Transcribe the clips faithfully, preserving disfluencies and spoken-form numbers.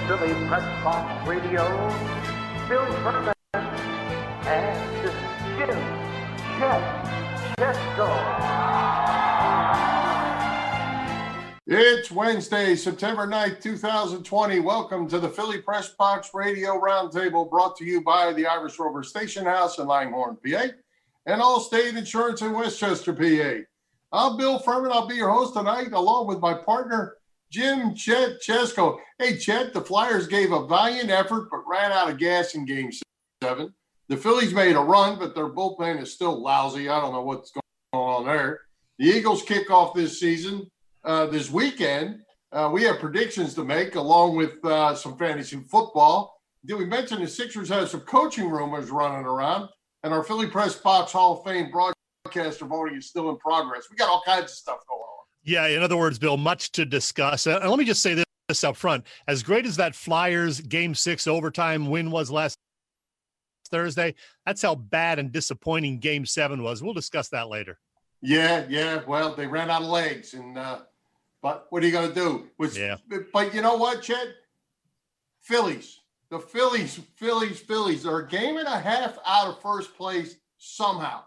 Philly Press Box Radio, Bill Furman and Jim Chet Chesko. It's Wednesday, September ninth, two thousand twenty. Welcome to the Philly Press Box Radio Roundtable, brought to you by the Irish Rover Station House in Langhorne, P A, and Allstate Insurance in Westchester, P A. I'm Bill Furman. I'll be your host tonight, along with my partner, Jim Chet Chesko. Hey, Chet, the Flyers gave a valiant effort but ran out of gas in Game seven. The Phillies made a run, but their bullpen is still lousy. I don't know what's going on there. The Eagles kick off this season uh, this weekend. Uh, we have predictions to make, along with uh, some fantasy football. Did we mention the Sixers have some coaching rumors running around? And our Philly Press Box Hall of Fame broadcaster voting is still in progress. We got all kinds of stuff going on. Yeah, in other words, Bill, much to discuss. Uh, and let me just say this, this up front. As great as that Flyers Game six overtime win was last Thursday, that's how bad and disappointing Game seven was. We'll discuss that later. Yeah, yeah. Well, they ran out of legs. and uh, But what are you going to do? Which, yeah. But you know what, Chet? Phillies. The Phillies, Phillies, Phillies are a game and a half out of first place somehow.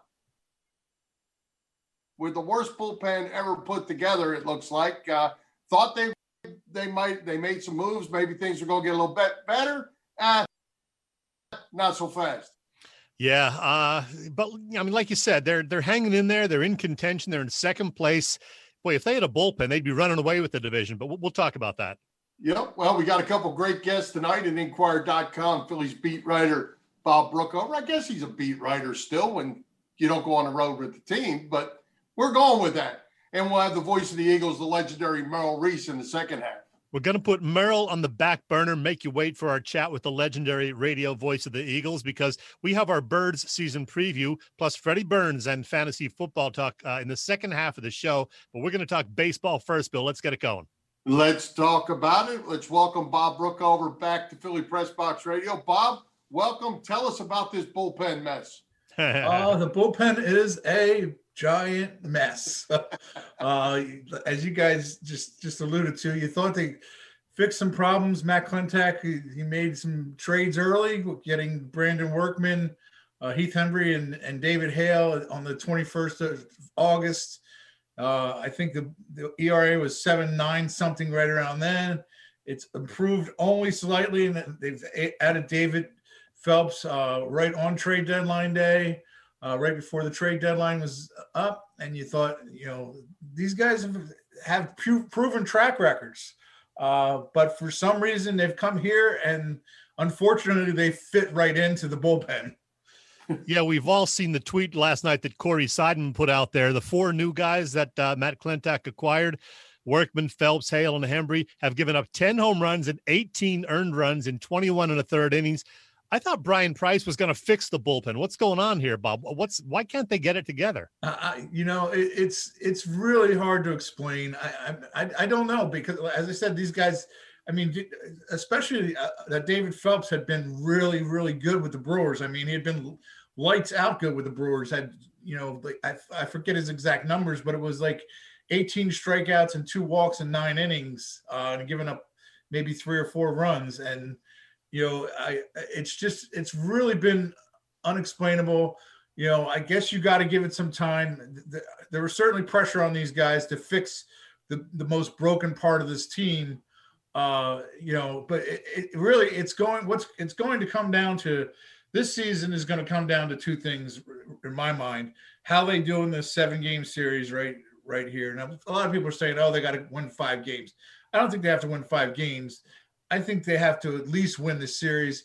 With the worst bullpen ever put together, it looks like. Uh, thought they they might they made some moves. Maybe things are going to get a little bit better. Uh, not so fast. Yeah, uh, but I mean, like you said, they're they're hanging in there. They're in contention. They're in second place. Boy, if they had a bullpen, they'd be running away with the division. But we'll, we'll talk about that. Yep. Well, we got a couple great guests tonight at Inquirer dot com. Phillies beat writer Bob Brookover. I guess he's a beat writer still when you don't go on the road with the team, but we're going with that. And we'll have the voice of the Eagles, the legendary Merrill Reese, in the second half. We're going to put Merrill on the back burner, make you wait for our chat with the legendary radio voice of the Eagles, because we have our Birds season preview, plus Freddie Burns and fantasy football talk uh, in the second half of the show. But we're going to talk baseball first, Bill. Let's get it going. Let's talk about it. Let's welcome Bob Brookover back to Philly Press Box Radio. Bob, welcome. Tell us about this bullpen mess. uh, the bullpen is a giant mess. uh, as you guys just, just alluded to, you thought they fixed some problems. Matt Klentak, he, he made some trades early, getting Brandon Workman, uh, Heath Hembry, and, and David Hale on the twenty-first of August. Uh, I think the, the E R A was seven nine something right around then. It's improved only slightly, and they've added David Phelps uh, right on trade deadline day, uh, right before the trade deadline was up. And you thought, you know, these guys have, have pu- proven track records. Uh, but for some reason, they've come here, and unfortunately, they fit right into the bullpen. Yeah, we've all seen the tweet last night that Corey Seidman put out there. The four new guys that uh, Matt Klentak acquired, Workman, Phelps, Hale, and Hembry, have given up ten home runs and eighteen earned runs in twenty-one and a third innings. I thought Brian Price was going to fix the bullpen. What's going on here, Bob? What's why can't they get it together? Uh, you know, it, it's it's really hard to explain. I, I I don't know, because, as I said, these guys. I mean, especially uh, that David Phelps had been really, really good with the Brewers. I mean, he had been lights out good with the Brewers. Had, you know, like I, I forget his exact numbers, but it was like eighteen strikeouts and two walks in nine innings, uh, and giving up maybe three or four runs. And, you know, I it's just it's really been unexplainable. You know, I guess you got to give it some time. There was certainly pressure on these guys to fix the, the most broken part of this team. Uh, you know, but it, it really, it's going, what's it's going to come down to this season is going to come down to two things in my mind: how they do in this seven game series right, right here. Now, a lot of people are saying, oh, they got to win five games. I don't think they have to win five games. I think they have to at least win the series.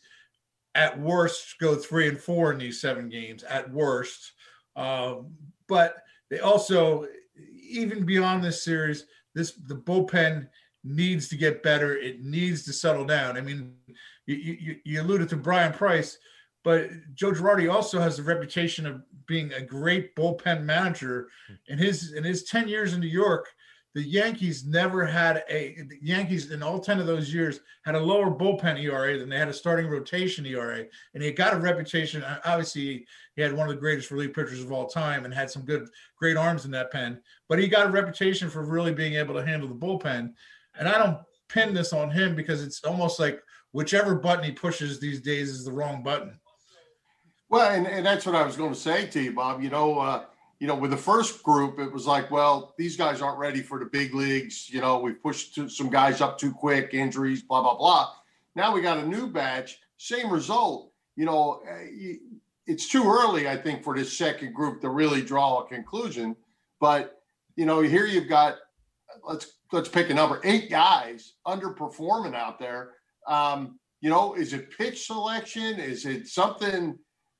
At worst, go three and four in these seven games at worst. Um, but they also, even beyond this series, this, the bullpen needs to get better. It needs to settle down. I mean, you, you, you alluded to Brian Price, but Joe Girardi also has the reputation of being a great bullpen manager. In his in his ten years in New York, the Yankees never had a the Yankees in all ten of those years had a lower bullpen E R A than they had a starting rotation E R A. And he got a reputation. Obviously, he had one of the greatest relief pitchers of all time and had some good, great arms in that pen. But he got a reputation for really being able to handle the bullpen. And I don't pin this on him because it's almost like whichever button he pushes these days is the wrong button. Well, and, and that's what I was going to say to you, Bob. You know, uh, you know, with the first group, it was like, well, these guys aren't ready for the big leagues. You know, we've pushed to, some guys up too quick, injuries, blah, blah, blah. Now we got a new batch, same result. You know, it's too early, I think, for this second group to really draw a conclusion. But, you know, here you've got, let's let's pick a number, eight guys underperforming out there. Um, you know, is it pitch selection? Is it something,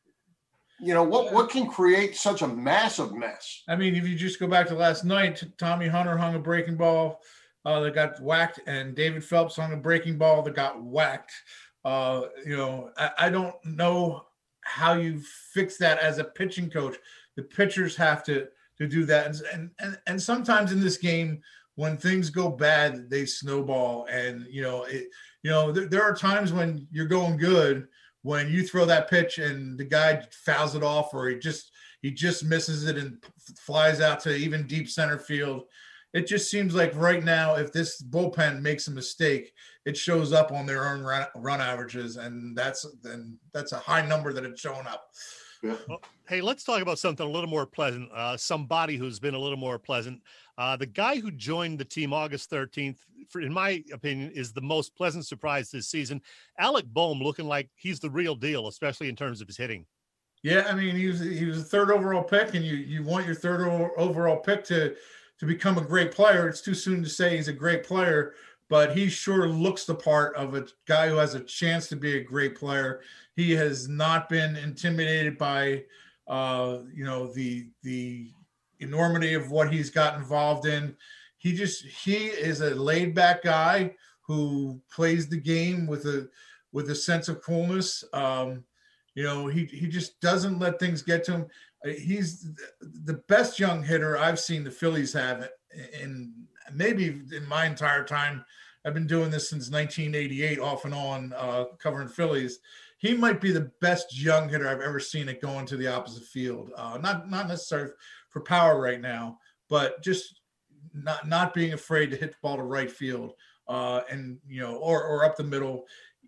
you know, what, what can create such a massive mess? I mean, if you just go back to last night, Tommy Hunter hung a breaking ball uh, that got whacked, and David Phelps hung a breaking ball that got whacked. Uh, you know, I, I don't know how you fix that as a pitching coach. The pitchers have to to do that, and and and sometimes in this game, when things go bad, they snowball. And you know, it, you know, there, there are times when you're going good, when you throw that pitch and the guy fouls it off, or he just he just misses it and flies out to even deep center field. It just seems like right now, if this bullpen makes a mistake, it shows up on their own run, run averages, and that's then that's a high number that it's showing up. Yeah. Well, hey, let's talk about something a little more pleasant. Uh, somebody who's been a little more pleasant. Uh, the guy who joined the team August thirteenth, for, in my opinion, is the most pleasant surprise this season. Alec Bohm looking like he's the real deal, especially in terms of his hitting. Yeah, I mean, he was he was a third overall pick, and you you want your third overall pick to to become a great player. It's too soon to say he's a great player, but he sure looks the part of a guy who has a chance to be a great player. He has not been intimidated by, uh, you know, the the enormity of what he's got involved in. He just he is a laid back guy who plays the game with a with a sense of coolness. Um, you know, he he just doesn't let things get to him. He's the best young hitter I've seen the Phillies have in maybe in my entire time. I've been doing this since nineteen eighty-eight, off and on, uh, covering Phillies. He might be the best young hitter I've ever seen it go into the opposite field. Uh, not not necessarily for power right now, but just not not being afraid to hit the ball to right field, uh, and you know, or or up the middle.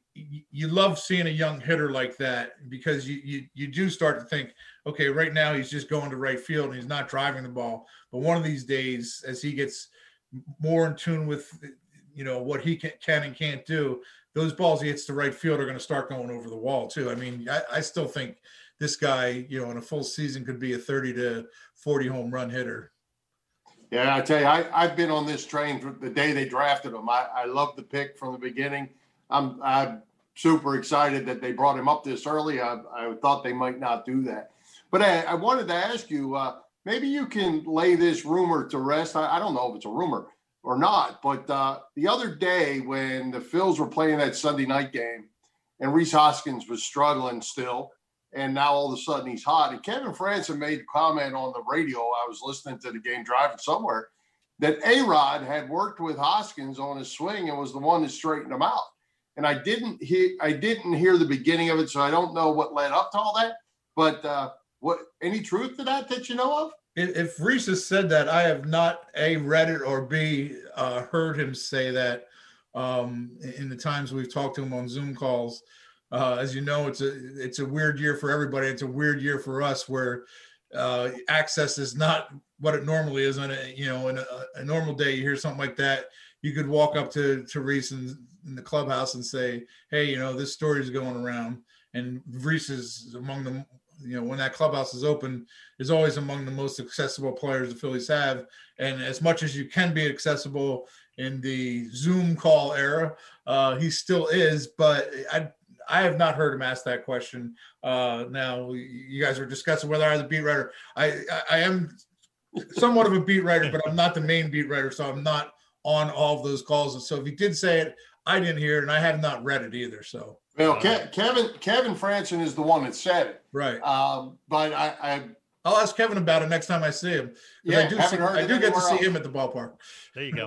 You love seeing a young hitter like that, because you, you you do start to think, okay, right now he's just going to right field and he's not driving the ball. But one of these days, as he gets more in tune with, you know, what he can, can and can't do, those balls he hits to right field are going to start going over the wall too. I mean, I, I still think this guy, you know, in a full season could be a thirty to forty home run hitter. Yeah, I tell you, I, I've been on this train from the day they drafted him. I, I love the pick from the beginning. I'm I'm super excited that they brought him up this early. I, I thought they might not do that. But I, I wanted to ask you, uh, maybe you can lay this rumor to rest. I, I don't know if it's a rumor or not, but uh, the other day when the Phils were playing that Sunday night game and Rhys Hoskins was struggling still, and now all of a sudden he's hot. And Kevin Frandsen made a comment on the radio. I was listening to the game driving somewhere, that A-Rod had worked with Hoskins on his swing and was the one that straightened him out. And I didn't hear I didn't hear the beginning of it, so I don't know what led up to all that. But uh, what any truth to that that you know of? If Rhys has said that, I have not A, read it, or B, uh, heard him say that um, in the times we've talked to him on Zoom calls. Uh, as you know, it's a it's a weird year for everybody. It's a weird year for us, where uh, access is not what it normally is. On a you know, in a, a normal day, you hear something like that, you could walk up to to Rhys and in the clubhouse and say, hey, you know, this story is going around. And Rhys is among the, you know, when that clubhouse is open, is always among the most accessible players the Phillies have. And as much as you can be accessible in the Zoom call era, uh, he still is. But I I have not heard him ask that question. Uh, now, you guys are discussing whether I was a beat writer. I, I, I am somewhat of a beat writer, but I'm not the main beat writer, so I'm not on all of those calls. And so if he did say it, I didn't hear it, and I have not read it either. So, well, Ke- Kevin Kevin Frandsen is the one that said it, right? Um, but I, I, I'll ask Kevin about it next time I see him. Yeah, I do, see, I do get to see else. him at the ballpark. There you go.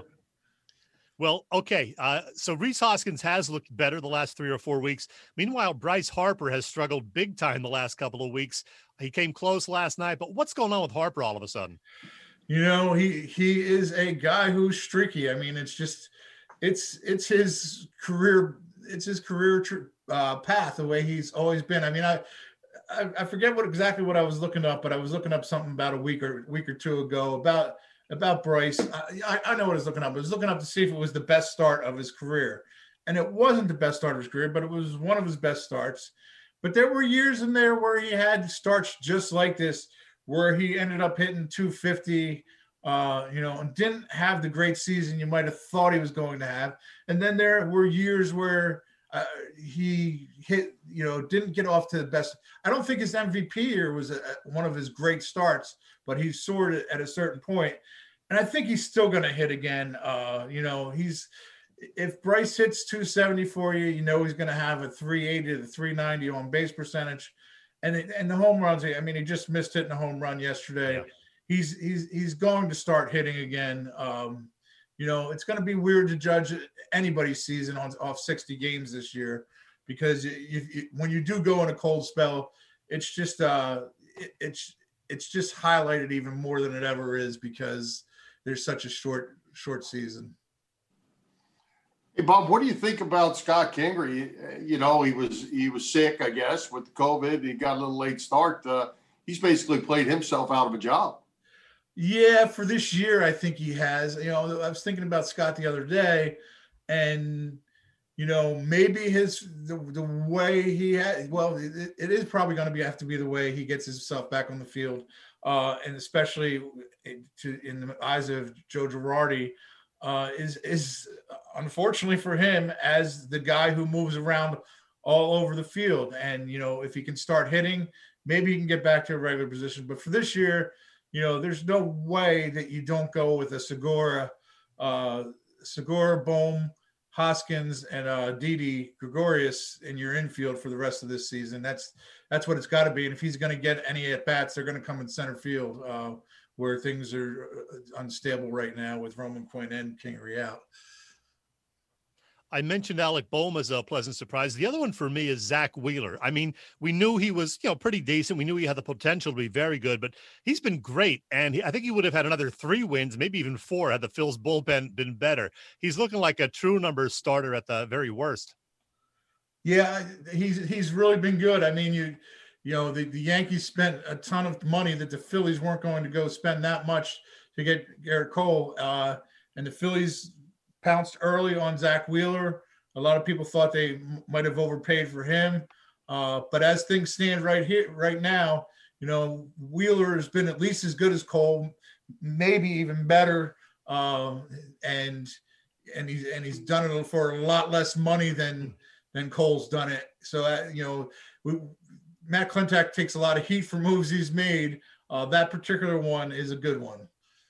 Well, okay. Uh, so Rhys Hoskins has looked better the last three or four weeks. Meanwhile, Bryce Harper has struggled big time the last couple of weeks. He came close last night, but what's going on with Harper all of a sudden? You know, he he is a guy who's streaky. I mean, it's just. it's it's his career. It's his career uh, path, the way he's always been. I mean, I, I I forget what exactly what I was looking up, but I was looking up something about a week or week or two ago about about Bryce. I, I know what I was looking up. I was looking up to see if it was the best start of his career, and it wasn't the best start of his career, but it was one of his best starts. But there were years in there where he had starts just like this, where he ended up hitting two fifty, uh, you know, and didn't have the great season you might have thought he was going to have. And then there were years where uh, he hit, you know, didn't get off to the best. I don't think his M V P year was a, one of his great starts, but he soared at a certain point. And I think he's still going to hit again. Uh, you know, he's, if Bryce hits two seventy for you, you know he's going to have a three eighty to three ninety on base percentage, and and the home runs. I mean, he just missed hitting a home run yesterday. Yeah. He's he's he's going to start hitting again. Um, you know, it's going to be weird to judge anybody's season on off sixty games this year, because you, you, when you do go in a cold spell, it's just uh, it, it's it's just highlighted even more than it ever is, because there's such a short short season. Hey, Bob, what do you think about Scott Kingery? You know, he was he was sick, I guess, with COVID. He got a little late start. Uh, he's basically played himself out of a job. Yeah, for this year, I think he has. You know, I was thinking about Scott the other day, and, you know, maybe his the, the way he had, well, it, it is probably going to be have to be the way he gets himself back on the field, uh, and especially to, in the eyes of Joe Girardi, uh, is is unfortunately for him, as the guy who moves around all over the field. And, you know, if he can start hitting, maybe he can get back to a regular position. But for this year, you know, there's no way that you don't go with a Segura, uh, Segura, Bohm, Hoskins, and uh, Didi Gregorius in your infield for the rest of this season. That's that's what it's got to be. And if he's going to get any at bats, they're going to come in center field, uh, where things are unstable right now with Roman Quinn and Kingery out. I mentioned Alec Bohm as a pleasant surprise. The other one for me is Zach Wheeler. I mean, we knew he was, you know, pretty decent. We knew he had the potential to be very good, but he's been great. And he, I think he would have had another three wins, maybe even four, had the Phil's bullpen been better. He's looking like a true number starter at the very worst. Yeah, he's he's really been good. I mean, you you know, the, the Yankees spent a ton of money that the Phillies weren't going to go spend that much to get Garrett Cole. Uh, and the Phillies pounced early on Zach Wheeler. A lot of people thought they m- might have overpaid for him. Uh, but as things stand right here, right now, you know, Wheeler has been at least as good as Cole, maybe even better. Um, and and he's and he's done it for a lot less money than than Cole's done it. So uh, you know, we, Matt Klentak takes a lot of heat for moves he's made. Uh, that particular one is a good one.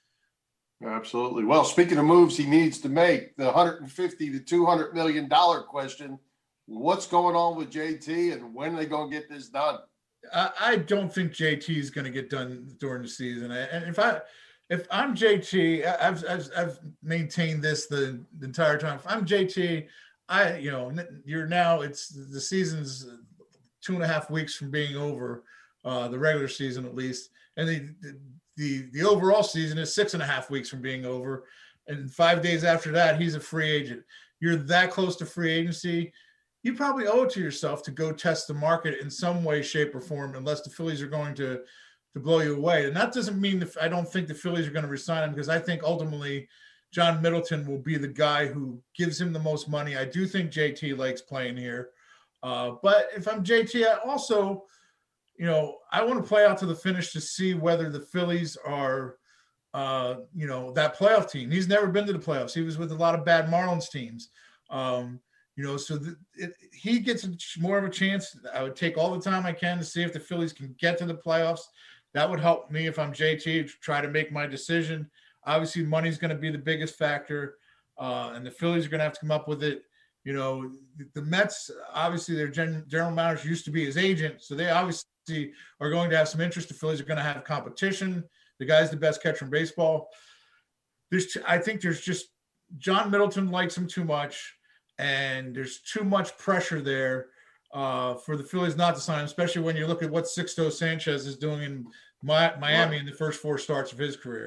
Absolutely. Well, speaking of moves he needs to make, the one hundred fifty to two hundred million dollars question, what's going on with J T and when are they going to get this done? I, I don't think J T is going to get done during the season. And if I, if I'm J T, I've, I've, I've maintained this the, the entire time. If I'm J T, I, you know, you're now, it's the season's two and a half weeks from being over, uh, the regular season at least. And the, the The the overall season is six and a half weeks from being over. And five days after that, he's a free agent. You're that close to free agency. You probably owe it to yourself to go test the market in some way, shape, or form, unless the Phillies are going to, to blow you away. And that doesn't mean that I don't think the Phillies are going to resign him, because I think ultimately John Middleton will be the guy who gives him the most money. I do think J T likes playing here. Uh, but if I'm J T, I also – you know, I want to play out to the finish to see whether the Phillies are, uh, you know, that playoff team. He's never been to the playoffs. He was with a lot of bad Marlins teams. Um, you know, so the, it, he gets more of a chance. I would take all the time I can to see if the Phillies can get to the playoffs. That would help me if I'm J T to try to make my decision. Obviously, money's going to be the biggest factor, uh, and the Phillies are going to have to come up with it. You know, the Mets, obviously, their gen- general manager used to be his agent, so they obviously are going to have some interest. The Phillies are going to have competition. The guy's the best catcher in baseball. There's, I think there's just John Middleton likes him too much, and there's too much pressure there uh, for the Phillies not to sign him, especially when you look at what Sixto Sanchez is doing in Mi- Miami in the first four starts of his career.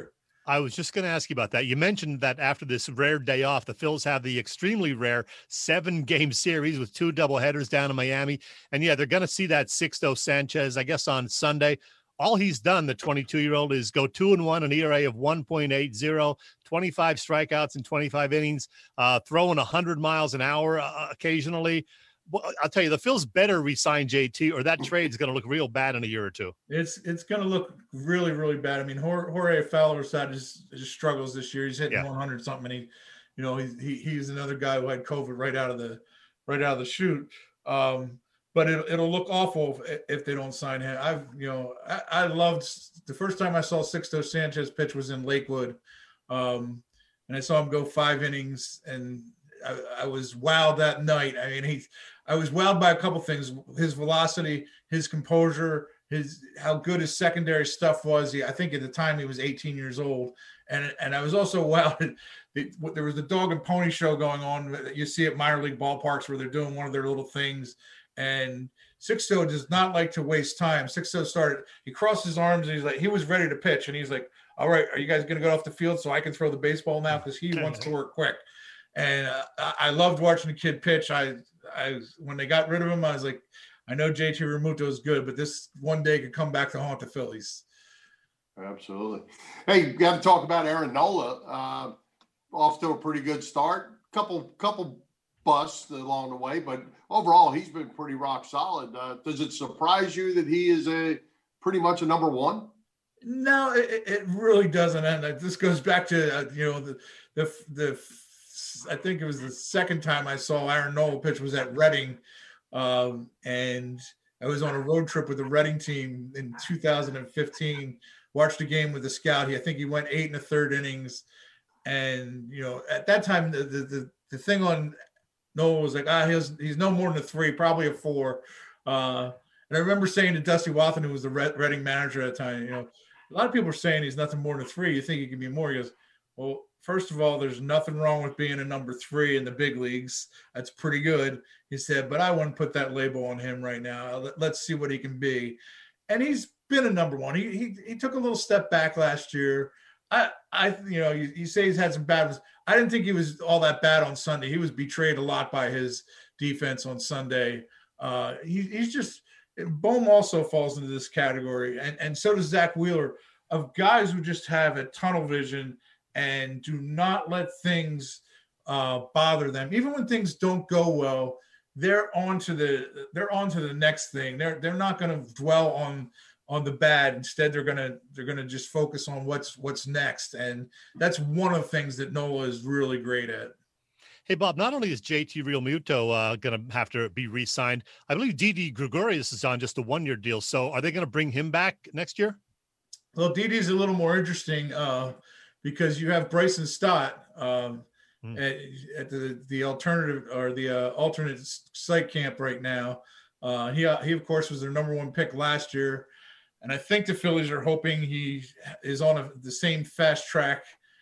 I was just going to ask you about that. You mentioned that after this rare day off, the Phils have the extremely rare seven-game series with two doubleheaders down in Miami. And, yeah, they're going to see that Sixto Sanchez, I guess, on Sunday. All he's done, the twenty-two-year-old, is go two and one, an E R A of one point eight oh, twenty-five strikeouts in twenty-five innings, uh, throwing one hundred miles an hour uh, occasionally. Well, I'll tell you, the Phils better re-sign J T, or that trade's going to look real bad in a year or two. It's it's going to look really, really bad. I mean, Jorge Fowler side just, just struggles this year. He's hitting yeah. one hundred something, and he, you know, he, he he's another guy who had COVID right out of the right out of the chute. Um, but it, it'll look awful if, if they don't sign him. I've you know I, I loved the first time I saw Sixto Sanchez pitch was in Lakewood, um, and I saw him go five innings, and I, I was wowed that night. I mean, he. I was wowed by a couple things: his velocity, his composure, his how good his secondary stuff was. He, I think at the time he was eighteen years old, and and I was also wowed. It, there was the dog and pony show going on that you see at minor league ballparks where they're doing one of their little things, and Sixto does not like to waste time. Sixto started. He crossed his arms and he's like he was ready to pitch, and he's like, "All right, are you guys going to go off the field so I can throw the baseball now?" Because he wants to work quick. And uh, I loved watching the kid pitch. I, I, when they got rid of him, I was like, I know J T Realmuto is good, but this one day could come back to haunt the Phillies. Absolutely. Hey, you got to talk about Aaron Nola. Uh, off to a pretty good start. Couple, couple busts along the way, but overall, he's been pretty rock solid. Uh, does it surprise you that he is a pretty much a number one? No, it, it really doesn't. And this goes back to uh, you know the the the. I think it was the second time I saw Aaron Nola pitch was at Reading, um, and I was on a road trip with the Reading team in two thousand fifteen. Watched a game with the scout. He, I think he went eight and a third innings, and you know at that time the the the, the thing on Nola was like ah he's he's no more than a three, probably a four. Uh, and I remember saying to Dusty Wathan, who was the Reading manager at the time, you know, a lot of people are saying he's nothing more than a three. You think he can be more? He goes, well. First of all, there's nothing wrong with being a number three in the big leagues. That's pretty good. He said, but I wouldn't put that label on him right now. Let's see what he can be. And he's been a number one. He he, he took a little step back last year. I, I you know, you, you say he's had some bad ones. I didn't think he was all that bad on Sunday. He was betrayed a lot by his defense on Sunday. Uh, he, he's just – Bohm also falls into this category, and, and so does Zach Wheeler, of guys who just have a tunnel vision – and do not let things uh, bother them. Even when things don't go well, they're on to the they're on to the next thing. They're they're not going to dwell on on the bad. Instead, they're gonna they're gonna just focus on what's what's next. And that's one of the things that Nola is really great at. Hey, Bob, not only is J T Realmuto uh, going to have to be re-signed, I believe Didi Gregorius is on just a one-year deal. So are they going to bring him back next year? Well, Didi's a little more interesting. Uh, Because you have Bryson Stott um, mm. at, at the the alternative or the uh, alternate site camp right now. Uh, he he of course was their number one pick last year, and I think the Phillies are hoping he is on a, the same fast track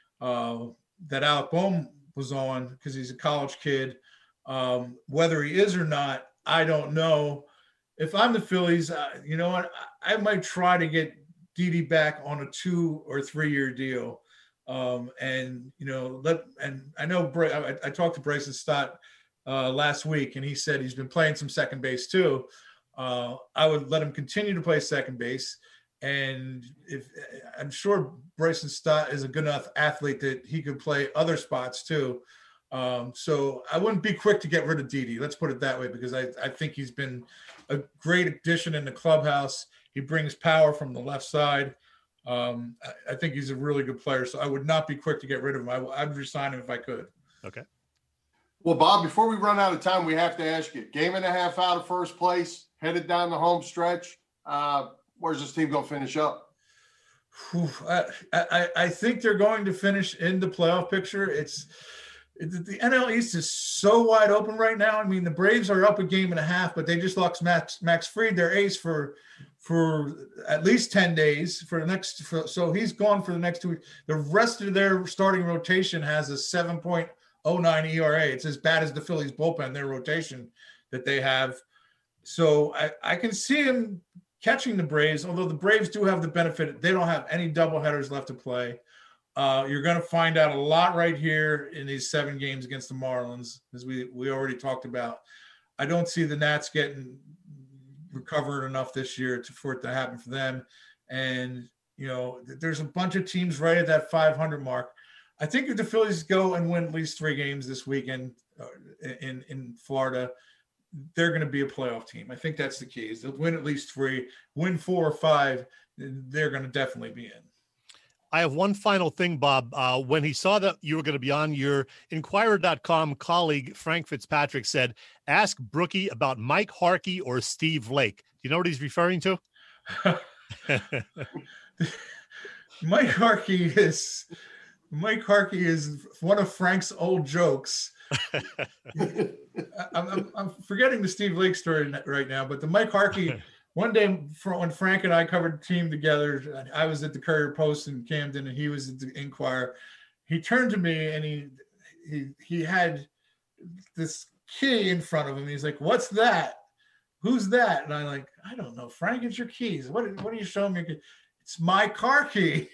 uh, that Alec Bohm was on because he's a college kid. Um, whether he is or not, I don't know. If I'm the Phillies, uh, you know what, I, I might try to get Didi back on a two or three year deal. Um, and, you know, let, and I know I, I talked to Bryson Stott uh, last week, and he said he's been playing some second base too. Uh, I would let him continue to play second base. And if I'm sure Bryson Stott is a good enough athlete that he could play other spots too. Um, so I wouldn't be quick to get rid of Didi. Let's put it that way, because I, I think he's been a great addition in the clubhouse. He brings power from the left side. Um, I, I think he's a really good player, so I would not be quick to get rid of him. I, I'd resign him if I could. Okay. Well, Bob, before we run out of time, we have to ask you, game and a half out of first place, headed down the home stretch. Uh, where's this team going to finish up? Whew, I, I, I think they're going to finish in the playoff picture. It's it, the N L East is so wide open right now. I mean, the Braves are up a game and a half, but they just lost Max, Max Fried, their ace, for – for at least ten days for the next, for, so he's gone for the next two weeks. The rest of their starting rotation has a seven point oh nine E R A. It's as bad as the Phillies bullpen, their rotation that they have. So I, I can see him catching the Braves, although the Braves do have the benefit. They don't have any doubleheaders left to play. Uh, you're going to find out a lot right here in these seven games against the Marlins, as we, we already talked about. I don't see the Nats getting recovered enough this year to, for it to happen for them. And, you know, there's a bunch of teams right at that five hundred mark. I think if the Phillies go and win at least three games this weekend uh, in, in Florida, they're going to be a playoff team. I think that's the key. Is they'll win at least three, win four or five, they're going to definitely be in. I have one final thing, Bob. Uh, when he saw that you were going to be on, your Inquirer dot com colleague, Frank Fitzpatrick, said, ask Brookie about Mike Harkey or Steve Lake. Do you know what he's referring to? Mike Harkey is Mike Harkey is one of Frank's old jokes. I'm, I'm, I'm forgetting the Steve Lake story right now, but the Mike Harkey, one day when Frank and I covered the team together, I was at the Courier Post in Camden and he was at the Inquirer. He turned to me and he he he had this key in front of him. He's like, "What's that? Who's that?" And I'm like, "I don't know, Frank. It's your keys. What what are you showing me?" It's my car key.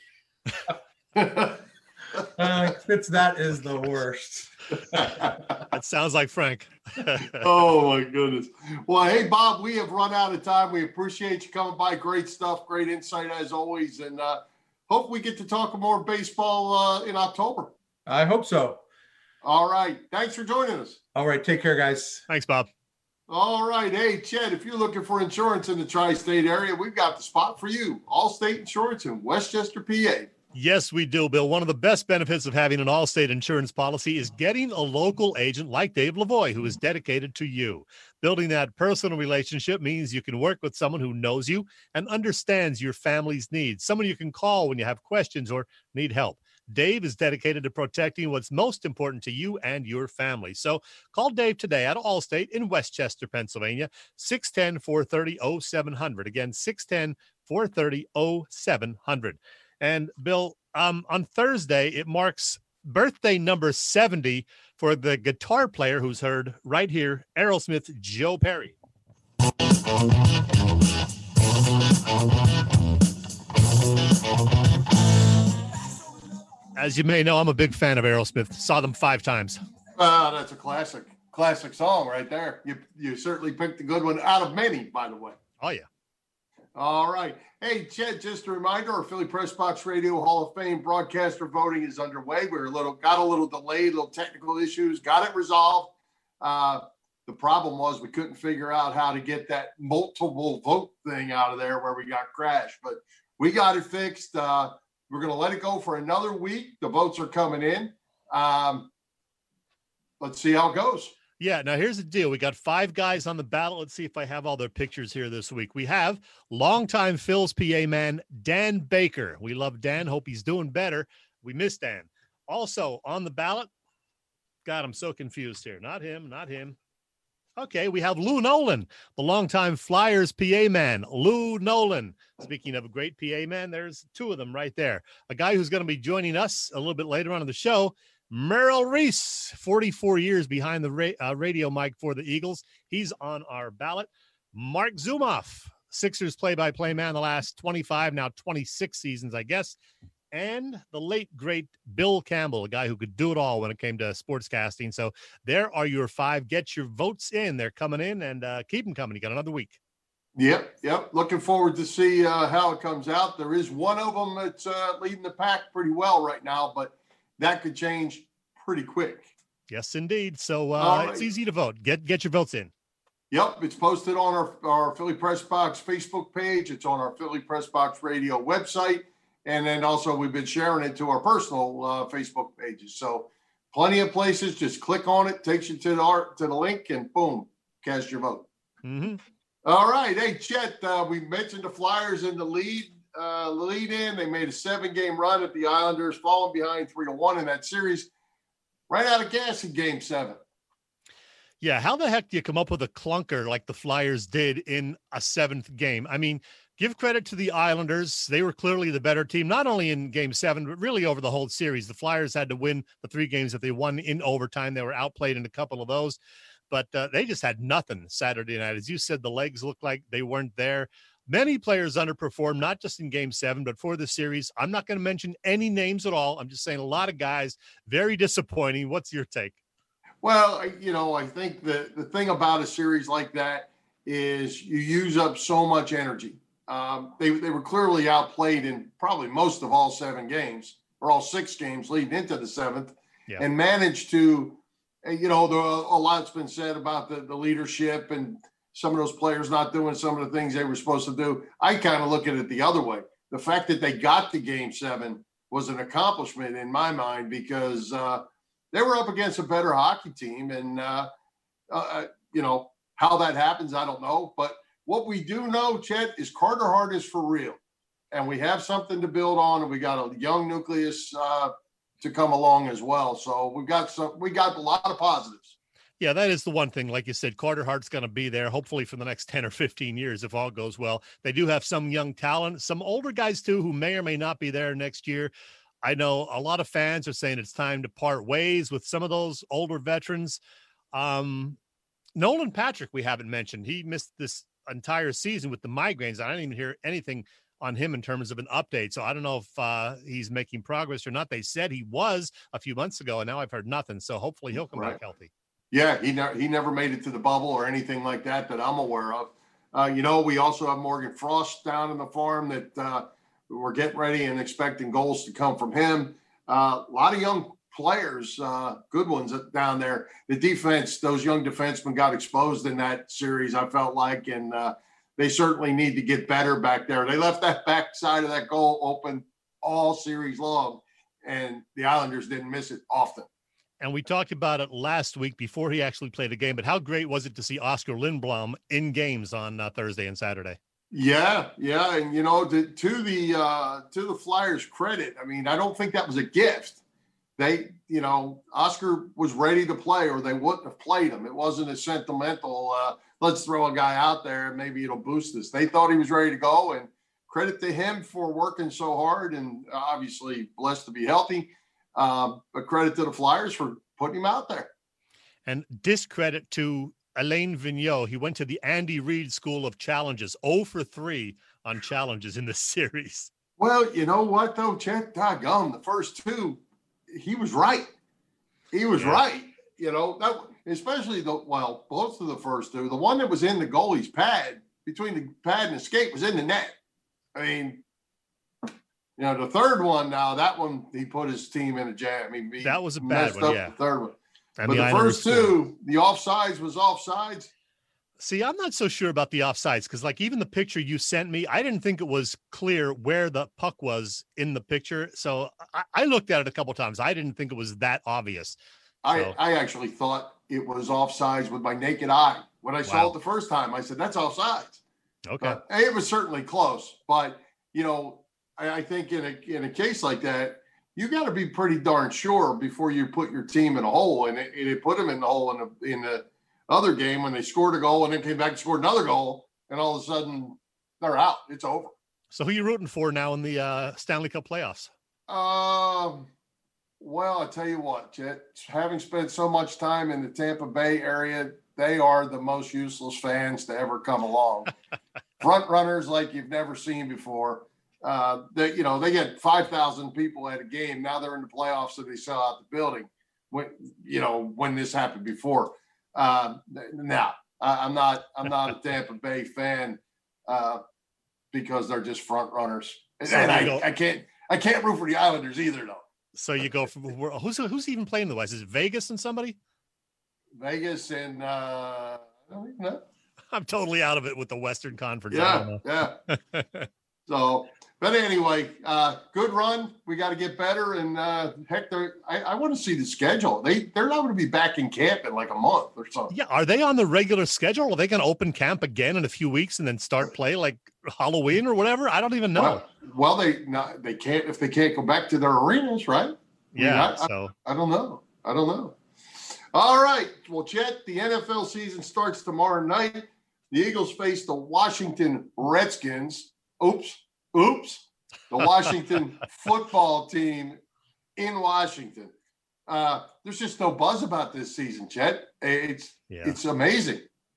Uh, Fitz, that is the worst. That sounds like Frank. Oh my goodness. Well, hey Bob, we have run out of time. We appreciate you coming by. Great stuff, great insight as always, and uh, hope we get to talk more baseball uh, in October. I hope so. All right. Thanks for joining us. All right. Take care, guys. Thanks, Bob. All right. Hey, Chet, if you're looking for insurance in the tri-state area, we've got the spot for you. Allstate Insurance in Westchester, P A. Yes, we do, Bill. One of the best benefits of having an Allstate insurance policy is getting a local agent like Dave Lavoie, who is dedicated to you. Building that personal relationship means you can work with someone who knows you and understands your family's needs, someone you can call when you have questions or need help. Dave is dedicated to protecting what's most important to you and your family. So call Dave today at Allstate in Westchester, Pennsylvania, six one zero, four three zero, oh seven hundred. Again, six one zero, four three zero, oh seven hundred. And Bill, um, on Thursday, it marks birthday number seventy for the guitar player who's heard right here, Aerosmith's Joe Perry. As you may know, I'm a big fan of Aerosmith. Saw them five times. Ah, uh, that's a classic, classic song right there. You you certainly picked a good one out of many, by the way. Oh, yeah. All right. Hey, Chet, just a reminder, our Philly Press Box Radio Hall of Fame broadcaster voting is underway. We're a little, got a little delayed, little technical issues, got it resolved. Uh, the problem was we couldn't figure out how to get that multiple vote thing out of there where we got crashed, but we got it fixed. Uh, we're going to let it go for another week. The votes are coming in. Um, let's see how it goes. Yeah, now here's the deal. We got five guys on the ballot. Let's see if I have all their pictures here this week. We have longtime Phil's P A man, Dan Baker. We love Dan. Hope he's doing better. We miss Dan. Also on the ballot, God, I'm so confused here. Not him, not him. Okay, we have Lou Nolan, the longtime Flyers P A man, Lou Nolan. Speaking of a great P A man, there's two of them right there. A guy who's going to be joining us a little bit later on in the show, Merrill Reese, forty-four years behind the ra- uh, radio mic for the Eagles. He's on our ballot. Mark Zumoff, Sixers play-by-play man the last twenty-five, now twenty-six seasons, I guess. And the late, great Bill Campbell, a guy who could do it all when it came to sportscasting. So there are your five. Get your votes in. They're coming in, and uh, keep them coming. You got another week. Yep, yep. Looking forward to see uh, how it comes out. There is one of them that's uh, leading the pack pretty well right now, but that could change pretty quick. Yes, indeed. So uh, right. It's easy to vote. Get get your votes in. Yep, it's posted on our, our Philly Press Box Facebook page. It's on our Philly Press Box Radio website. And then also we've been sharing it to our personal uh, Facebook pages. So plenty of places. Just click on it, takes you to the, art, to the link, and boom, cast your vote. Mm-hmm. All right. Hey, Chet, uh, we mentioned the Flyers in the lead. Uh, lead in. They made a seven-game run at the Islanders, falling behind three to one in that series. Ran out of gas in Game Seven. Yeah, how the heck do you come up with a clunker like the Flyers did in a seventh game? I mean, give credit to the Islanders. They were clearly the better team, not only in Game Seven, but really over the whole series. The Flyers had to win the three games that they won in overtime. They were outplayed in a couple of those, but uh, they just had nothing Saturday night. As you said, the legs looked like they weren't there. Many players underperformed, not just in game seven, but for the series. I'm not going to mention any names at all. I'm just saying a lot of guys, very disappointing. What's your take? Well, I- you know, I think the, the thing about a series like that is you use up so much energy. Um, they, they were clearly outplayed in probably most of all seven games or all six games leading into the seventh, Yeah. and managed to, uh, you know, the, a lot's been said about the, the leadership and some of those players not doing some of the things they were supposed to do. I kind of look at it the other way. The fact that they got to game seven was an accomplishment in my mind, because uh, they were up against a better hockey team. And, uh, uh, you know, how that happens, I don't know. But what we do know, Chet, is Carter Hart is for real. And we have something to build on, and we got a young nucleus uh, to come along as well. So we've got some, we got a lot of positives. Yeah, that is the one thing. Like you said, Carter Hart's going to be there, hopefully for the next ten or fifteen years, if all goes well. They do have some young talent, some older guys too, who may or may not be there next year. I know a lot of fans are saying it's time to part ways with some of those older veterans. Um, Nolan Patrick, we haven't mentioned. He missed this entire season with the migraines. I didn't even hear anything on him in terms of an update. So I don't know if uh, he's making progress or not. They said he was a few months ago, and now I've heard nothing. So hopefully he'll come Right. back healthy. Yeah, he, ne- he never made it to the bubble or anything like that that I'm aware of. Uh, you know, we also have Morgan Frost down in the farm that uh, we're getting ready and expecting goals to come from him. Uh, a lot of young players, uh, good ones down there. The defense, those young defensemen got exposed in that series, I felt like, and uh, they certainly need to get better back there. They left that back side of that goal open all series long, and the Islanders didn't miss it often. And we talked about it last week before he actually played a game, but how great was it to see Oscar Lindblom in games on uh, Thursday and Saturday? Yeah, yeah, and you know, to, to the uh, to the Flyers' credit, I mean, I don't think that was a gift. They, you know, Oscar was ready to play, or they wouldn't have played him. It wasn't a sentimental, uh, let's throw a guy out there and maybe it'll boost us. They thought he was ready to go, and credit to him for working so hard, and obviously blessed to be healthy. Um, but credit to the Flyers for putting him out there. And discredit to Alain Vigneault. He went to the Andy Reid School of Challenges, zero for three on challenges in this series. Well, you know what, though, Chet, doggone, the first two, he was right. He was Yeah. right. You know, that, especially the, well, both of the first two, the one that was in the goalie's pad, between the pad and the skate, was in the net. I mean, you know, the third one now, that one, he put his team in a jam. I mean, he That was a bad messed one, up yeah. the third one. And But the, Islanders first scored. two, the offsides was offsides. See, I'm not so sure about the offsides, because like even the picture you sent me, I didn't think it was clear where the puck was in the picture. So I, I looked at it a couple times. I didn't think it was that obvious. I, So- I actually thought it was offsides with my naked eye. When I saw Wow. it the first time, I said, that's offsides. Okay. But it was certainly close. But, you know, I, I think in a in a case like that, you got to be pretty darn sure before you put your team in a hole. And it, it put them in the hole in the, in the other game when they scored a goal and then came back and scored another goal. And all of a sudden, they're out. It's over. So who are you rooting for now in the uh, Stanley Cup playoffs? Um, well, I tell you what, Chet, having spent so much time in the Tampa Bay area, they are the most useless fans to ever come along. Front runners like you've never seen before. Uh, they, you know, they get five thousand people at a game. Now they're in the playoffs, so they sell out the building. When, you know, when this happened before. Uh, now, I, I'm not, I'm not a Tampa Bay fan uh, because they're just front runners. And, So and you go- I, I can't, I can't root for the Islanders either, though. So you go from who's who's even playing in the West? Is it Vegas and somebody? Vegas and uh, I don't even know. I'm totally out of it with the Western Conference. I don't Yeah, know. yeah. So, but anyway, uh, good run. We got to get better. And uh, heck, they're, I, I want to see the schedule. They they're not going to be back in camp in like a month or something. Yeah, are they on the regular schedule? Are they going to open camp again in a few weeks and then start play like Halloween or whatever? I don't even know. Well, well, they not they can't if they can't go back to their arenas, right? I mean, yeah, I, so I don't know. I don't know. All right. Well, Chet, the N F L season starts tomorrow night. The Eagles face the Washington Redskins. Oops. Oops. The Washington football team in Washington. Uh, there's just no buzz about this season, Chet. It's yeah. it's amazing.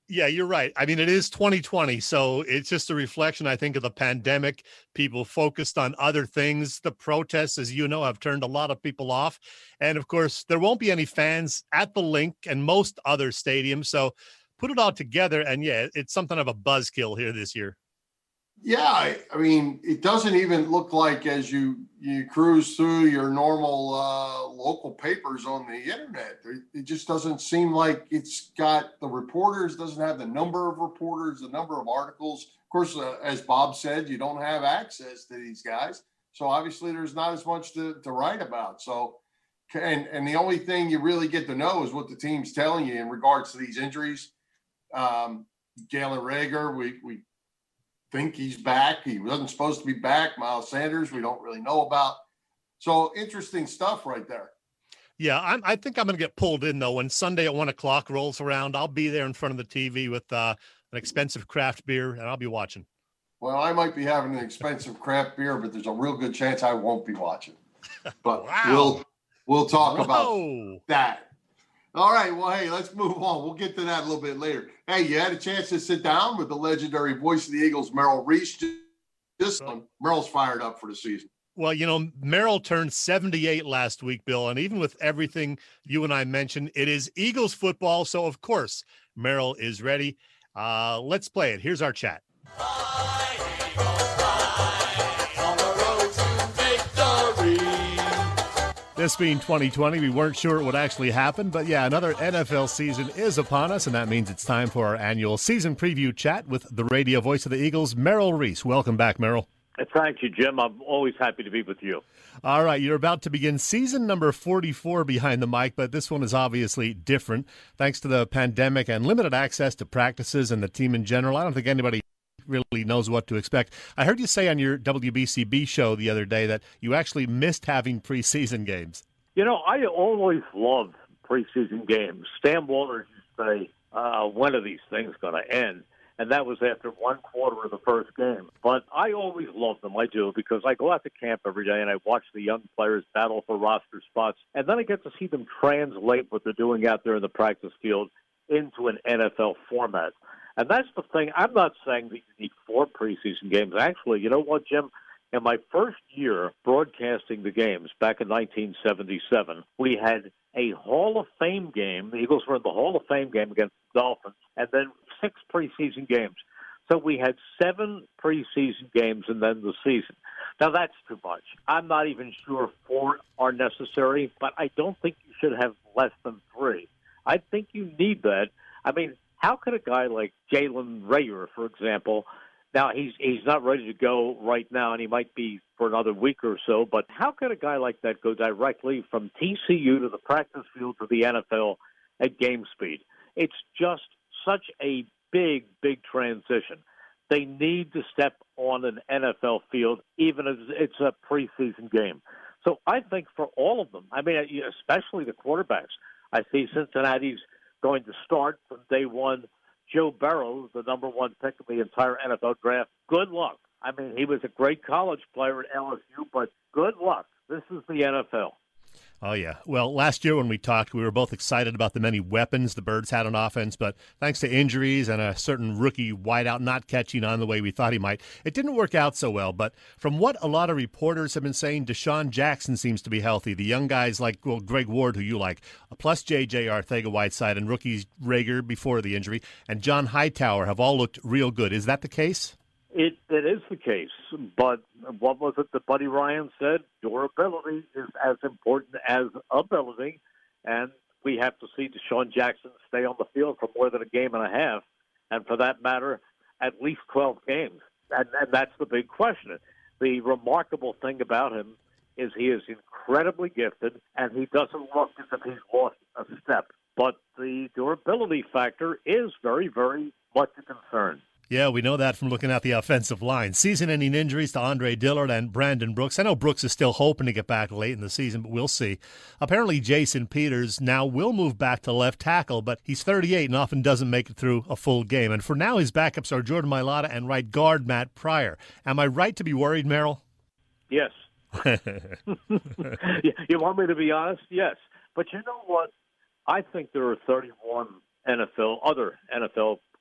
Yeah, you're right. I mean, it is twenty twenty, so it's just a reflection, I think, of the pandemic. People focused on other things. The protests, as you know, have turned a lot of people off. And of course, there won't be any fans at the Link and most other stadiums. So put it all together, and yeah, it's something of a buzzkill here this year. Yeah, I, I mean, it doesn't even look like as you you cruise through your normal uh, local papers on the internet, it, it just doesn't seem like it's got the reporters, doesn't have the number of reporters, the number of articles. Of course, uh, as Bob said, you don't have access to these guys. So obviously there's not as much to, to write about. So, and, and the only thing you really get to know is what the team's telling you in regards to these injuries. Um, Galen Rager, we, we, think he's back. He wasn't supposed to be back. Miles Sanders, we don't really know about. So interesting stuff right there. Yeah, I'm, I think I'm going to get pulled in, though. When Sunday at one o'clock rolls around, I'll be there in front of the T V with uh, an expensive craft beer, and I'll be watching. Well, I might be having an expensive craft beer, but there's a real good chance I won't be watching. But Wow. we'll we'll talk Whoa. about that. All right. Well, hey, let's move on. We'll get to that a little bit later. Hey, you had a chance to sit down with the legendary voice of the Eagles, Merrill Reese. This one, Merrill's fired up for the season. Well, you know, Merrill turned seventy-eight last week, Bill, and even with everything you and I mentioned, it is Eagles football. So, of course, Merrill is ready. Uh, let's play it. Here's our chat. This being twenty twenty, we weren't sure it would actually happen, but yeah, another N F L season is upon us, and that means it's time for our annual season preview chat with the radio voice of the Eagles, Merrill Reese. Welcome back, Merrill. Thank you, Jim. I'm always happy to be with you. All right, you're about to begin season number forty-four behind the mic, but this one is obviously different. Thanks to the pandemic and limited access to practices and the team in general, I don't think anybody really knows what to expect. I heard you say on your W B C B show the other day that you actually missed having preseason games. You know, I always loved preseason games. Stan Walter used to say, uh, when are these things going to end? And that was after one quarter of the first game. But I always loved them. I do, because I go out to camp every day and I watch the young players battle for roster spots. And then I get to see them translate what they're doing out there in the practice field into an N F L format. And that's the thing. I'm not saying that you need four preseason games. Actually, you know what, Jim? In my first year broadcasting the games back in nineteen seventy-seven, we had a Hall of Fame game. The Eagles were in the Hall of Fame game against the Dolphins, and then six preseason games. So we had seven preseason games and then the season. Now, that's too much. I'm not even sure four are necessary, but I don't think you should have less than three. I think you need that. I mean, how could a guy like Jalen Rager, for example, now he's he's not ready to go right now, and he might be for another week or so, but how could a guy like that go directly from T C U to the practice field to the N F L at game speed? It's just such a big, big transition. They need to step on an N F L field, even as it's a preseason game. So I think for all of them, I mean, especially the quarterbacks, I see Cincinnati's going to start from day one. Joe Burrow, the number one pick of the entire N F L draft, good luck. I mean, he was a great college player at L S U, but good luck. This is the N F L. Oh, yeah. Well, last year when we talked, we were both excited about the many weapons the Birds had on offense, but thanks to injuries and a certain rookie wideout not catching on the way we thought he might, it didn't work out so well. But from what a lot of reporters have been saying, Deshaun Jackson seems to be healthy. The young guys like well, Greg Ward, who you like, plus J J Arcega-Whiteside and rookies Rager before the injury, and John Hightower have all looked real good. Is that the case? It it is the case, but what was it that Buddy Ryan said? Durability is as important as ability, and we have to see Deshaun Jackson stay on the field for more than a game and a half, and for that matter, at least twelve games. And, and that's the big question. The remarkable thing about him is he is incredibly gifted, and he doesn't look as if he's lost a step. But the durability factor is very, very much a concern. Yeah, we know that from looking at the offensive line. Season-ending injuries to Andre Dillard and Brandon Brooks. I know Brooks is still hoping to get back late in the season, but we'll see. Apparently, Jason Peters now will move back to left tackle, but he's thirty-eight and often doesn't make it through a full game. And for now, his backups are Jordan Mailata and right guard Matt Pryor. Am I right to be worried, Merrill? Yes. You want me to be honest? Yes. But you know what? I think there are thirty-one N F L, other N F L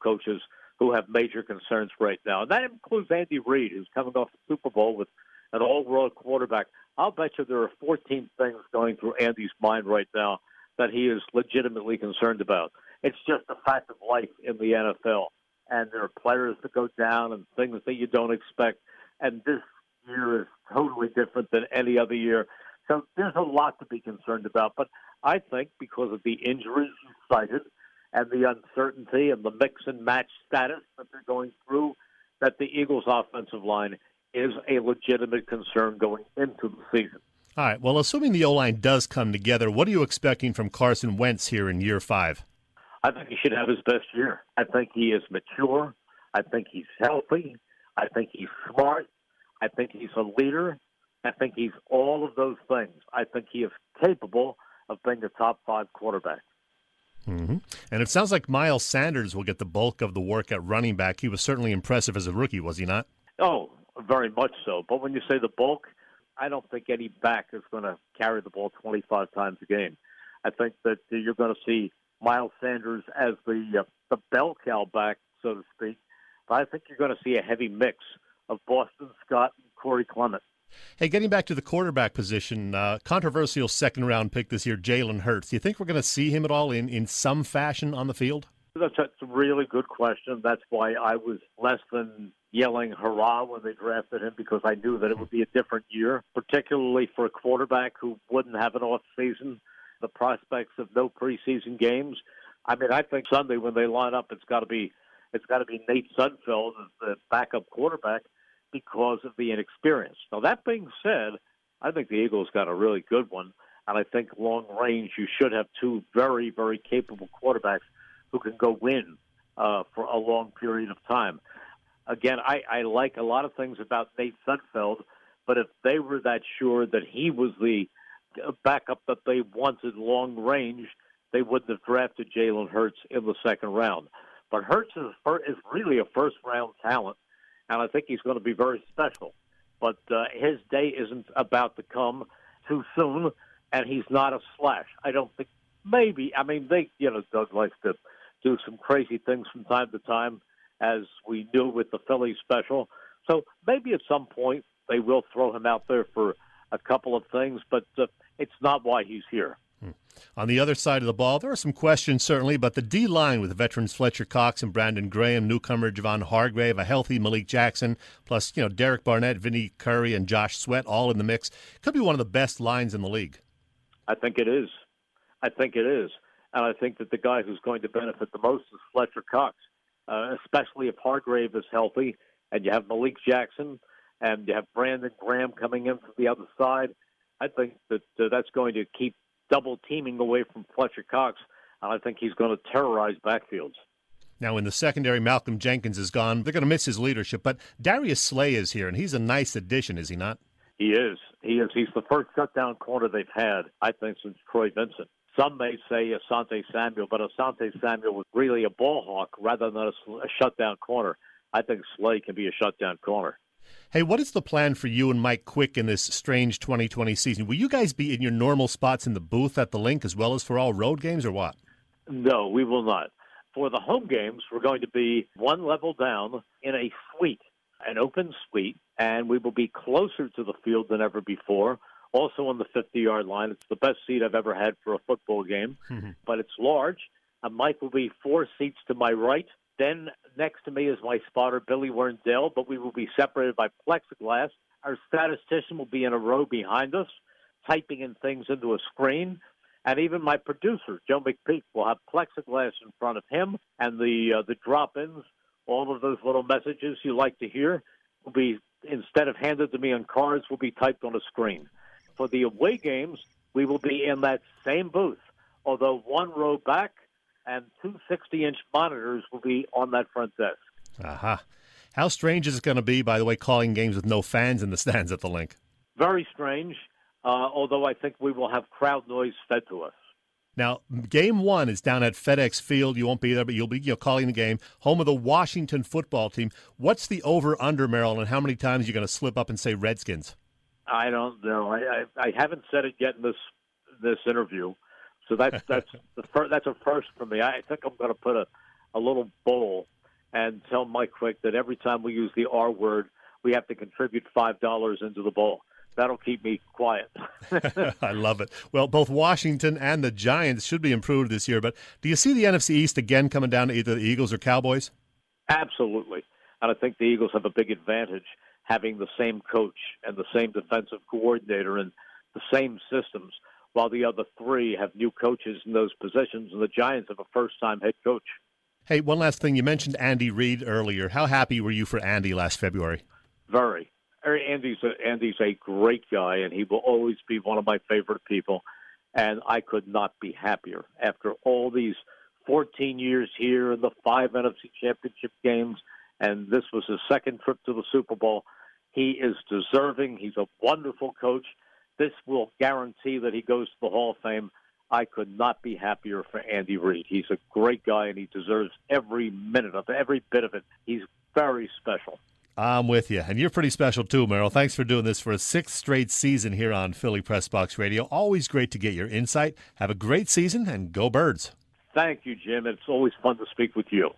coaches who have major concerns right now. And that includes Andy Reid, who's coming off the Super Bowl with an all-world quarterback. I'll bet you there are fourteen things going through Andy's mind right now that he is legitimately concerned about. It's just a fact of life in the N F L. And there are players that go down and things that you don't expect. And this year is totally different than any other year. So there's a lot to be concerned about. But I think because of the injuries you cited and the uncertainty and the mix and match status that they're going through, that the Eagles' offensive line is a legitimate concern going into the season. All right. Well, assuming the O-line does come together, what are you expecting from Carson Wentz here in year five? I think he should have his best year. I think he is mature. I think he's healthy. I think he's smart. I think he's a leader. I think he's all of those things. I think he is capable of being a top five quarterback. Mm-hmm. And it sounds like Miles Sanders will get the bulk of the work at running back. He was certainly impressive as a rookie, was he not? Oh, very much so. But when you say the bulk, I don't think any back is going to carry the ball twenty-five times a game. I think that you're going to see Miles Sanders as the uh, the bell cow back, so to speak. But I think you're going to see a heavy mix of Boston Scott and Corey Clement. Hey, getting back to the quarterback position, uh, controversial second-round pick this year, Jalen Hurts. Do you think we're going to see him at all in, in some fashion on the field? That's a really good question. That's why I was less than yelling hurrah when they drafted him, because I knew that it would be a different year, particularly for a quarterback who wouldn't have an off season, the prospects of no preseason games. I mean, I think Sunday when they line up, it's got to be it's got to be Nate Sudfeld as the backup quarterback because of the inexperience. Now, that being said, I think the Eagles got a really good one, and I think long range you should have two very, very capable quarterbacks who can go win uh, for a long period of time. Again, I, I like a lot of things about Nate Sudfeld, but if they were that sure that he was the backup that they wanted long range, they wouldn't have drafted Jalen Hurts in the second round. But Hurts is, is really a first-round talent, and I think he's going to be very special. But uh, his day isn't about to come too soon, and he's not a slash. I don't think maybe. I mean, they, you know, Doug likes to do some crazy things from time to time, as we knew with the Philly special. So maybe at some point they will throw him out there for a couple of things, but uh, it's not why he's here. Hmm. On the other side of the ball, there are some questions, certainly, but the D-line with veterans Fletcher Cox and Brandon Graham, newcomer Javon Hargrave, a healthy Malik Jackson, plus, you know, Derek Barnett, Vinny Curry, and Josh Sweat all in the mix. Could be one of the best lines in the league. I think it is. I think it is. And I think that the guy who's going to benefit the most is Fletcher Cox, uh, especially if Hargrave is healthy and you have Malik Jackson and you have Brandon Graham coming in from the other side. I think that uh, that's going to keep double teaming away from Fletcher Cox, and I think he's going to terrorize backfields. Now, in the secondary, Malcolm Jenkins is gone. They're going to miss his leadership, but Darius Slay is here, and he's a nice addition, is he not? He is. He is. He's the first shutdown corner they've had, I think, since Troy Vincent. Some may say Asante Samuel, but Asante Samuel was really a ball hawk rather than a, a shutdown corner. I think Slay can be a shutdown corner. Hey, what is the plan for you and Mike Quick in this strange twenty twenty season? Will you guys be in your normal spots in the booth at the Link as well as for all road games, or what? No, we will not. For the home games, we're going to be one level down in a suite, an open suite, and we will be closer to the field than ever before. Also on the fifty-yard line. It's the best seat I've ever had for a football game, mm-hmm. but it's large. And Mike will be four seats to my right. Then next to me is my spotter, Billy Werndell, but we will be separated by plexiglass. Our statistician will be in a row behind us, typing in things into a screen. And even my producer, Joe McPeak, will have plexiglass in front of him, and the uh, the drop-ins, all of those little messages you like to hear, will be, instead of handed to me on cards, will be typed on a screen. For the away games, we will be in that same booth, although one row back, and two sixty-inch monitors will be on that front desk. Aha. Uh-huh. How strange is it going to be, by the way, calling games with no fans in the stands at the Link? Very strange, uh, although I think we will have crowd noise fed to us. Now, game one is down at FedEx Field. You won't be there, but you'll be you know, calling the game. Home of the Washington football team. What's the over-under, Merrill, and how many times are you going to slip up and say Redskins? I don't know. I, I, I haven't said it yet in this this interview. So that's that's the first, that's a first for me. I think I'm going to put a, a little bowl and tell Mike Quick that every time we use the R word, we have to contribute five dollars into the bowl. That'll keep me quiet. I love it. Well, both Washington and the Giants should be improved this year, but do you see the N F C East again coming down to either the Eagles or Cowboys? Absolutely. And I think the Eagles have a big advantage having the same coach and the same defensive coordinator and the same systems, while the other three have new coaches in those positions, and the Giants have a first-time head coach. Hey, one last thing. You mentioned Andy Reid earlier. How happy were you for Andy last February? Very. Andy's a, Andy's a great guy, and he will always be one of my favorite people. And I could not be happier after all these fourteen years here and the five N F C Championship games, and this was his second trip to the Super Bowl. He is deserving. He's a wonderful coach. This will guarantee that he goes to the Hall of Fame. I could not be happier for Andy Reid. He's a great guy, and he deserves every minute of it, every bit of it. He's very special. I'm with you. And you're pretty special too, Merrill. Thanks for doing this for a sixth straight season here on Philly Press Box Radio. Always great to get your insight. Have a great season, and go Birds. Thank you, Jim. It's always fun to speak with you.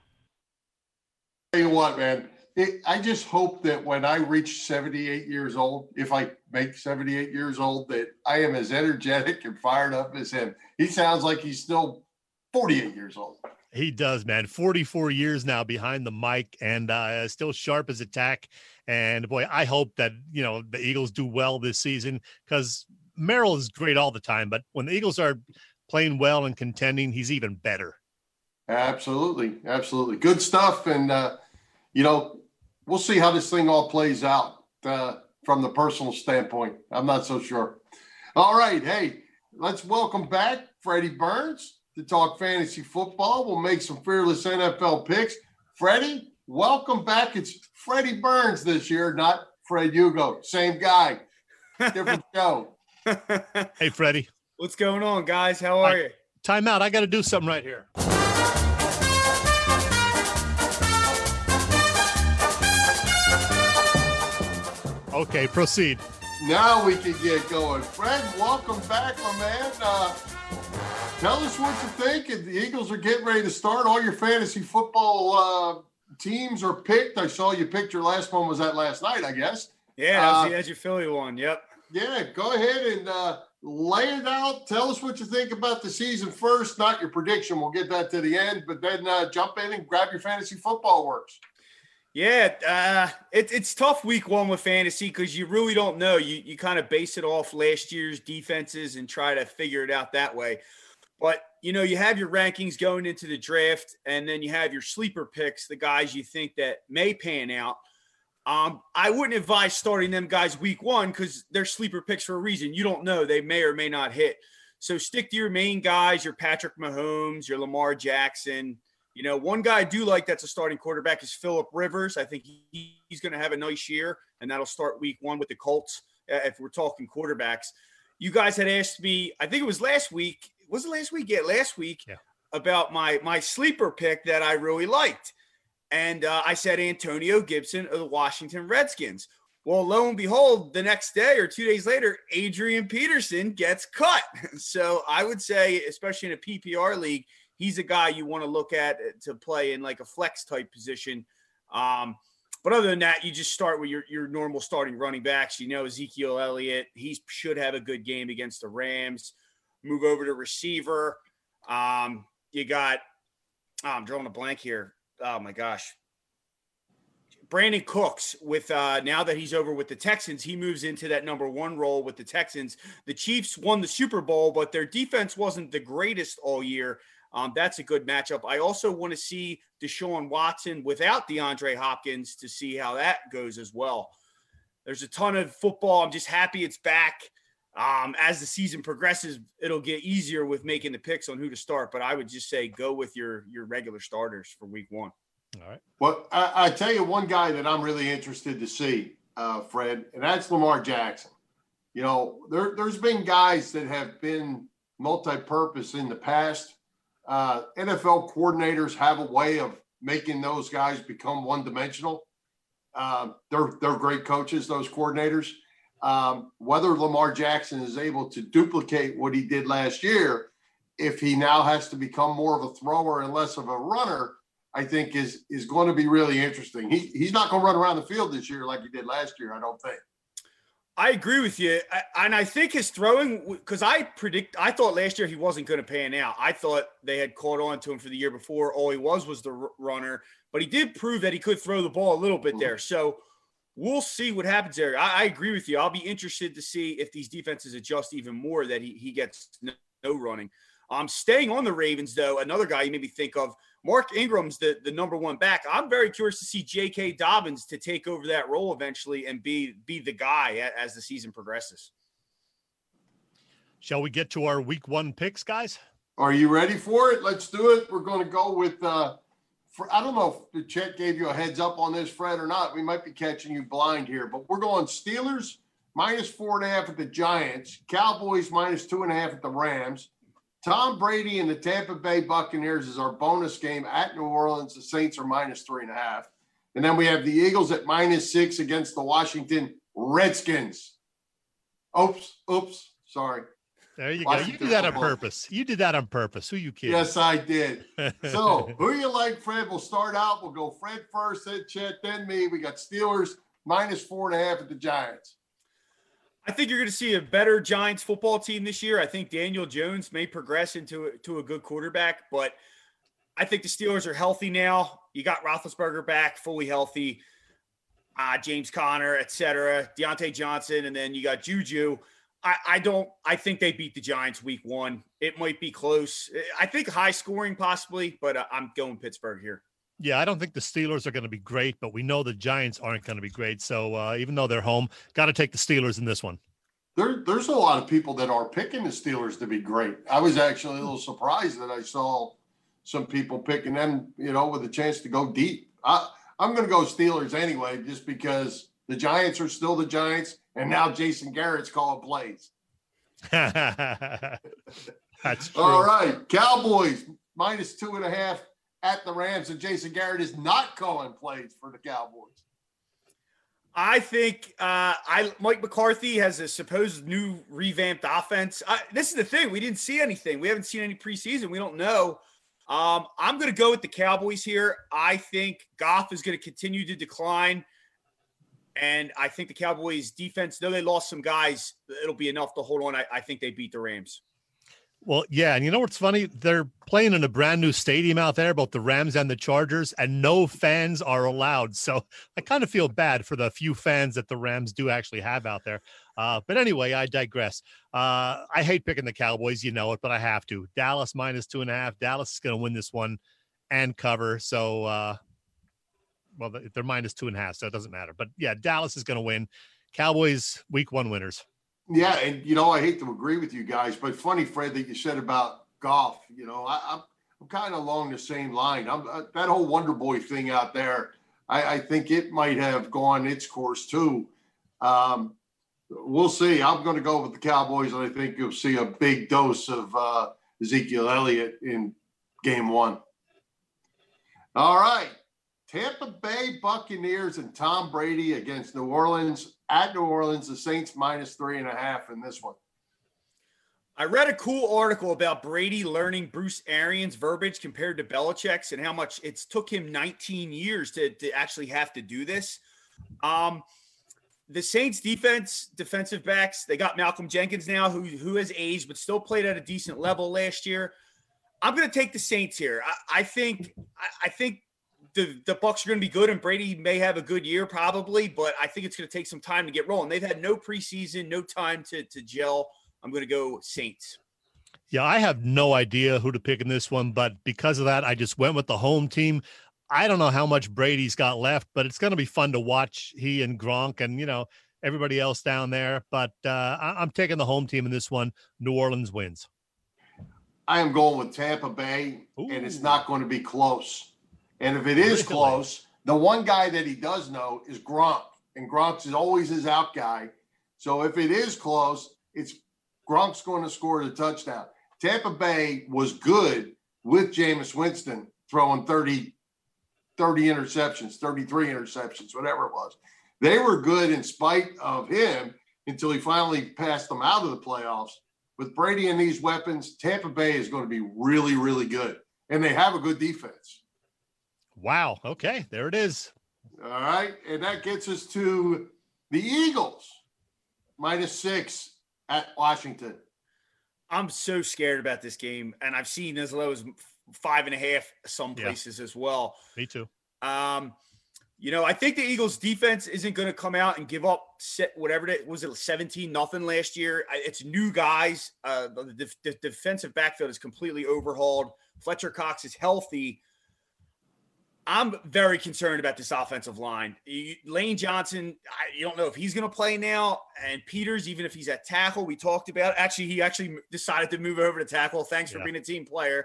Tell you what, man, it, I just hope that when I reach seventy-eight years old, if I make seventy-eight years old, that I am as energetic and fired up as him. He sounds like he's still forty-eight years old. He does, man. forty-four years now behind the mic, and uh, still sharp as a tack. And boy, I hope that, you know, the Eagles do well this season, because Merrill is great all the time, but when the Eagles are playing well and contending, he's even better. Absolutely. Absolutely. Good stuff. And, uh, you know, we'll see how this thing all plays out uh, from the personal standpoint. I'm not so sure. All right. Hey, let's welcome back Freddie Burns to talk fantasy football. We'll make some fearless N F L picks. Freddie, welcome back. It's Freddie Burns this year, not Fred Hugo. Same guy, different show. Hey, Freddie. What's going on, guys? How are I, you? Time out. I got to do something right here. Okay, proceed. Now we can get going. Fred, welcome back, my man. Uh, tell us what you think. The Eagles are getting ready to start. All your fantasy football uh, teams are picked. I saw you picked your last one. Was that last night, I guess? Yeah, that was uh, the Edge of Philly one. Yep. Yeah, go ahead and uh, lay it out. Tell us what you think about the season first, not your prediction. We'll get that to the end, but then uh, jump in and grab your fantasy football works. Yeah, uh, it, it's tough week one with fantasy because you really don't know. You you kind of base it off last year's defenses and try to figure it out that way. But, you know, you have your rankings going into the draft, and then you have your sleeper picks, the guys you think that may pan out. Um, I wouldn't advise starting them guys week one because they're sleeper picks for a reason. You don't know. They may or may not hit. So stick to your main guys, your Patrick Mahomes, your Lamar Jackson. You know, one guy I do like that's a starting quarterback is Phillip Rivers. I think he, he's going to have a nice year, and that'll start week one with the Colts uh, if we're talking quarterbacks. You guys had asked me, I think it was last week. Was it last week? Yeah, last week yeah. about my my sleeper pick that I really liked. And uh, I said Antonio Gibson of the Washington Redskins. Well, lo and behold, the next day or two days later, Adrian Peterson gets cut. So I would say, especially in a P P R league, he's a guy you want to look at to play in like a flex type position. Um, but other than that, you just start with your, your normal starting running backs. You know, Ezekiel Elliott, he should have a good game against the Rams. Move over to receiver. Um, you got, oh, I'm drawing a blank here. Oh my gosh. Brandon Cooks with uh, now that he's over with the Texans, he moves into that number one role with the Texans. The Chiefs won the Super Bowl, but their defense wasn't the greatest all year. Um, that's a good matchup. I also want to see Deshaun Watson without DeAndre Hopkins to see how that goes as well. There's a ton of football. I'm just happy it's back. Um, as the season progresses, it'll get easier with making the picks on who to start. But I would just say go with your your regular starters for week one. All right. Well, I, I tell you one guy that I'm really interested to see, uh, Fred, and that's Lamar Jackson. You know, there, there's been guys that have been multi-purpose in the past. Uh, N F L coordinators have a way of making those guys become one-dimensional. Uh, they're they're great coaches, those coordinators. Um, whether Lamar Jackson is able to duplicate what he did last year, if he now has to become more of a thrower and less of a runner, I think is is going to be really interesting. He he's not going to run around the field this year like he did last year, I don't think. I agree with you. I, and I think his throwing, because I predict, I thought last year he wasn't going to pan out. I thought they had caught on to him for the year before. All he was was the r- runner, but he did prove that he could throw the ball a little bit there. So we'll see what happens there. I, I agree with you. I'll be interested to see if these defenses adjust even more, that he, he gets no, no running. Um, staying on the Ravens, though, another guy you made me think of, Mark Ingram's the, the number one back. I'm very curious to see J K. Dobbins to take over that role eventually and be be the guy as the season progresses. Shall we get to our week one picks, guys? Are you ready for it? Let's do it. We're going to go with uh, – for, I don't know if Chet gave you a heads up on this, Fred, or not. We might be catching you blind here, but we're going Steelers minus four and a half at the Giants, Cowboys minus two and a half at the Rams, Tom Brady and the Tampa Bay Buccaneers is our bonus game at New Orleans. The Saints are minus three and a half. And then we have the Eagles at minus six against the Washington Redskins. Oops, oops, sorry. There you Washington go. You did that on football. purpose. You did that on purpose. Who you kidding? Yes, I did. So who you like, Fred? We'll start out. We'll go Fred first, then Chet, then me. We got Steelers minus four and a half at the Giants. I think you're going to see a better Giants football team this year. I think Daniel Jones may progress into a, to a good quarterback, but I think the Steelers are healthy now. You got Roethlisberger back, fully healthy, uh, James Conner, et cetera, Deontay Johnson, and then you got Juju. I, I don't – I think they beat the Giants week one. It might be close. I think high scoring possibly, but uh, I'm going Pittsburgh here. Yeah, I don't think the Steelers are going to be great, but we know the Giants aren't going to be great. So uh, even though they're home, got to take the Steelers in this one. There, there's a lot of people that are picking the Steelers to be great. I was actually a little surprised that I saw some people picking them, you know, with a chance to go deep. I, I'm going to go Steelers anyway, just because the Giants are still the Giants, and now Jason Garrett's calling plays. That's true. All right, Cowboys minus two and a half at the Rams, and Jason Garrett is not calling plays for the Cowboys. I think uh, I Mike McCarthy has a supposed new revamped offense. I, this is the thing. We didn't see anything. We haven't seen any preseason. We don't know. Um, I'm going to go with the Cowboys here. I think Goff is going to continue to decline. And I think the Cowboys defense, though they lost some guys, it'll be enough to hold on. I, I think they beat the Rams. Well, yeah, and you know what's funny? They're playing in a brand new stadium out there, both the Rams and the Chargers, and no fans are allowed. So I kind of feel bad for the few fans that the Rams do actually have out there. Uh, but anyway, I digress. Uh, I hate picking the Cowboys, you know it, but I have to. Dallas minus two and a half. Dallas is going to win this one and cover. So, uh, well, they're minus two and a half, so it doesn't matter. But yeah, Dallas is going to win. Cowboys week one winners. Yeah, and, you know, I hate to agree with you guys, but funny, Fred, that you said about Goff. You know, I, I'm, I'm kind of along the same line. I'm, uh, that whole Wonder Boy thing out there, I, I think it might have gone its course too. Um, we'll see. I'm going to go with the Cowboys, and I think you'll see a big dose of uh, Ezekiel Elliott in game one. All right. Tampa Bay Buccaneers and Tom Brady against New Orleans. At New Orleans, the Saints minus three and a half in this one. I read a cool article about Brady learning Bruce Arians' verbiage compared to Belichick's and how much it's took him nineteen years to, to actually have to do this. Um, the Saints defense, defensive backs, they got Malcolm Jenkins now who, who has aged but still played at a decent level last year. I'm going to take the Saints here. I, I think I, I think The, the Bucs are going to be good, and Brady may have a good year probably, but I think it's going to take some time to get rolling. They've had no preseason, no time to, to gel. I'm going to go Saints. Yeah, I have no idea who to pick in this one, but because of that, I just went with the home team. I don't know how much Brady's got left, but it's going to be fun to watch he and Gronk and, you know, everybody else down there. But uh, I- I'm taking the home team in this one. New Orleans wins. I am going with Tampa Bay, Ooh. and it's not going to be close. And if it is Really? close, the one guy that he does know is Gronk, and Gronk's is always his out guy. So if it is close, it's Gronk's going to score the touchdown. Tampa Bay was good with Jameis Winston throwing thirty, thirty interceptions, thirty-three interceptions, whatever it was. They were good in spite of him until he finally passed them out of the playoffs. With Brady and these weapons, Tampa Bay is going to be really, really good, and they have a good defense. Wow. Okay, there it is. All right. And that gets us to the Eagles, minus six at Washington. I'm so scared about this game, and I've seen as low as five and a half some places yeah. as well. Me too. Um, you know, I think the Eagles defense isn't going to come out and give up set whatever it was, it seventeen nothing last year. It's new guys. Uh, the, the defensive backfield is completely overhauled. Fletcher Cox is healthy. I'm very concerned about this offensive line. You, Lane Johnson, I, you don't know if he's going to play now. And Peters, even if he's at tackle, we talked about. Actually, he actually decided to move over to tackle. Thanks yeah. for being a team player.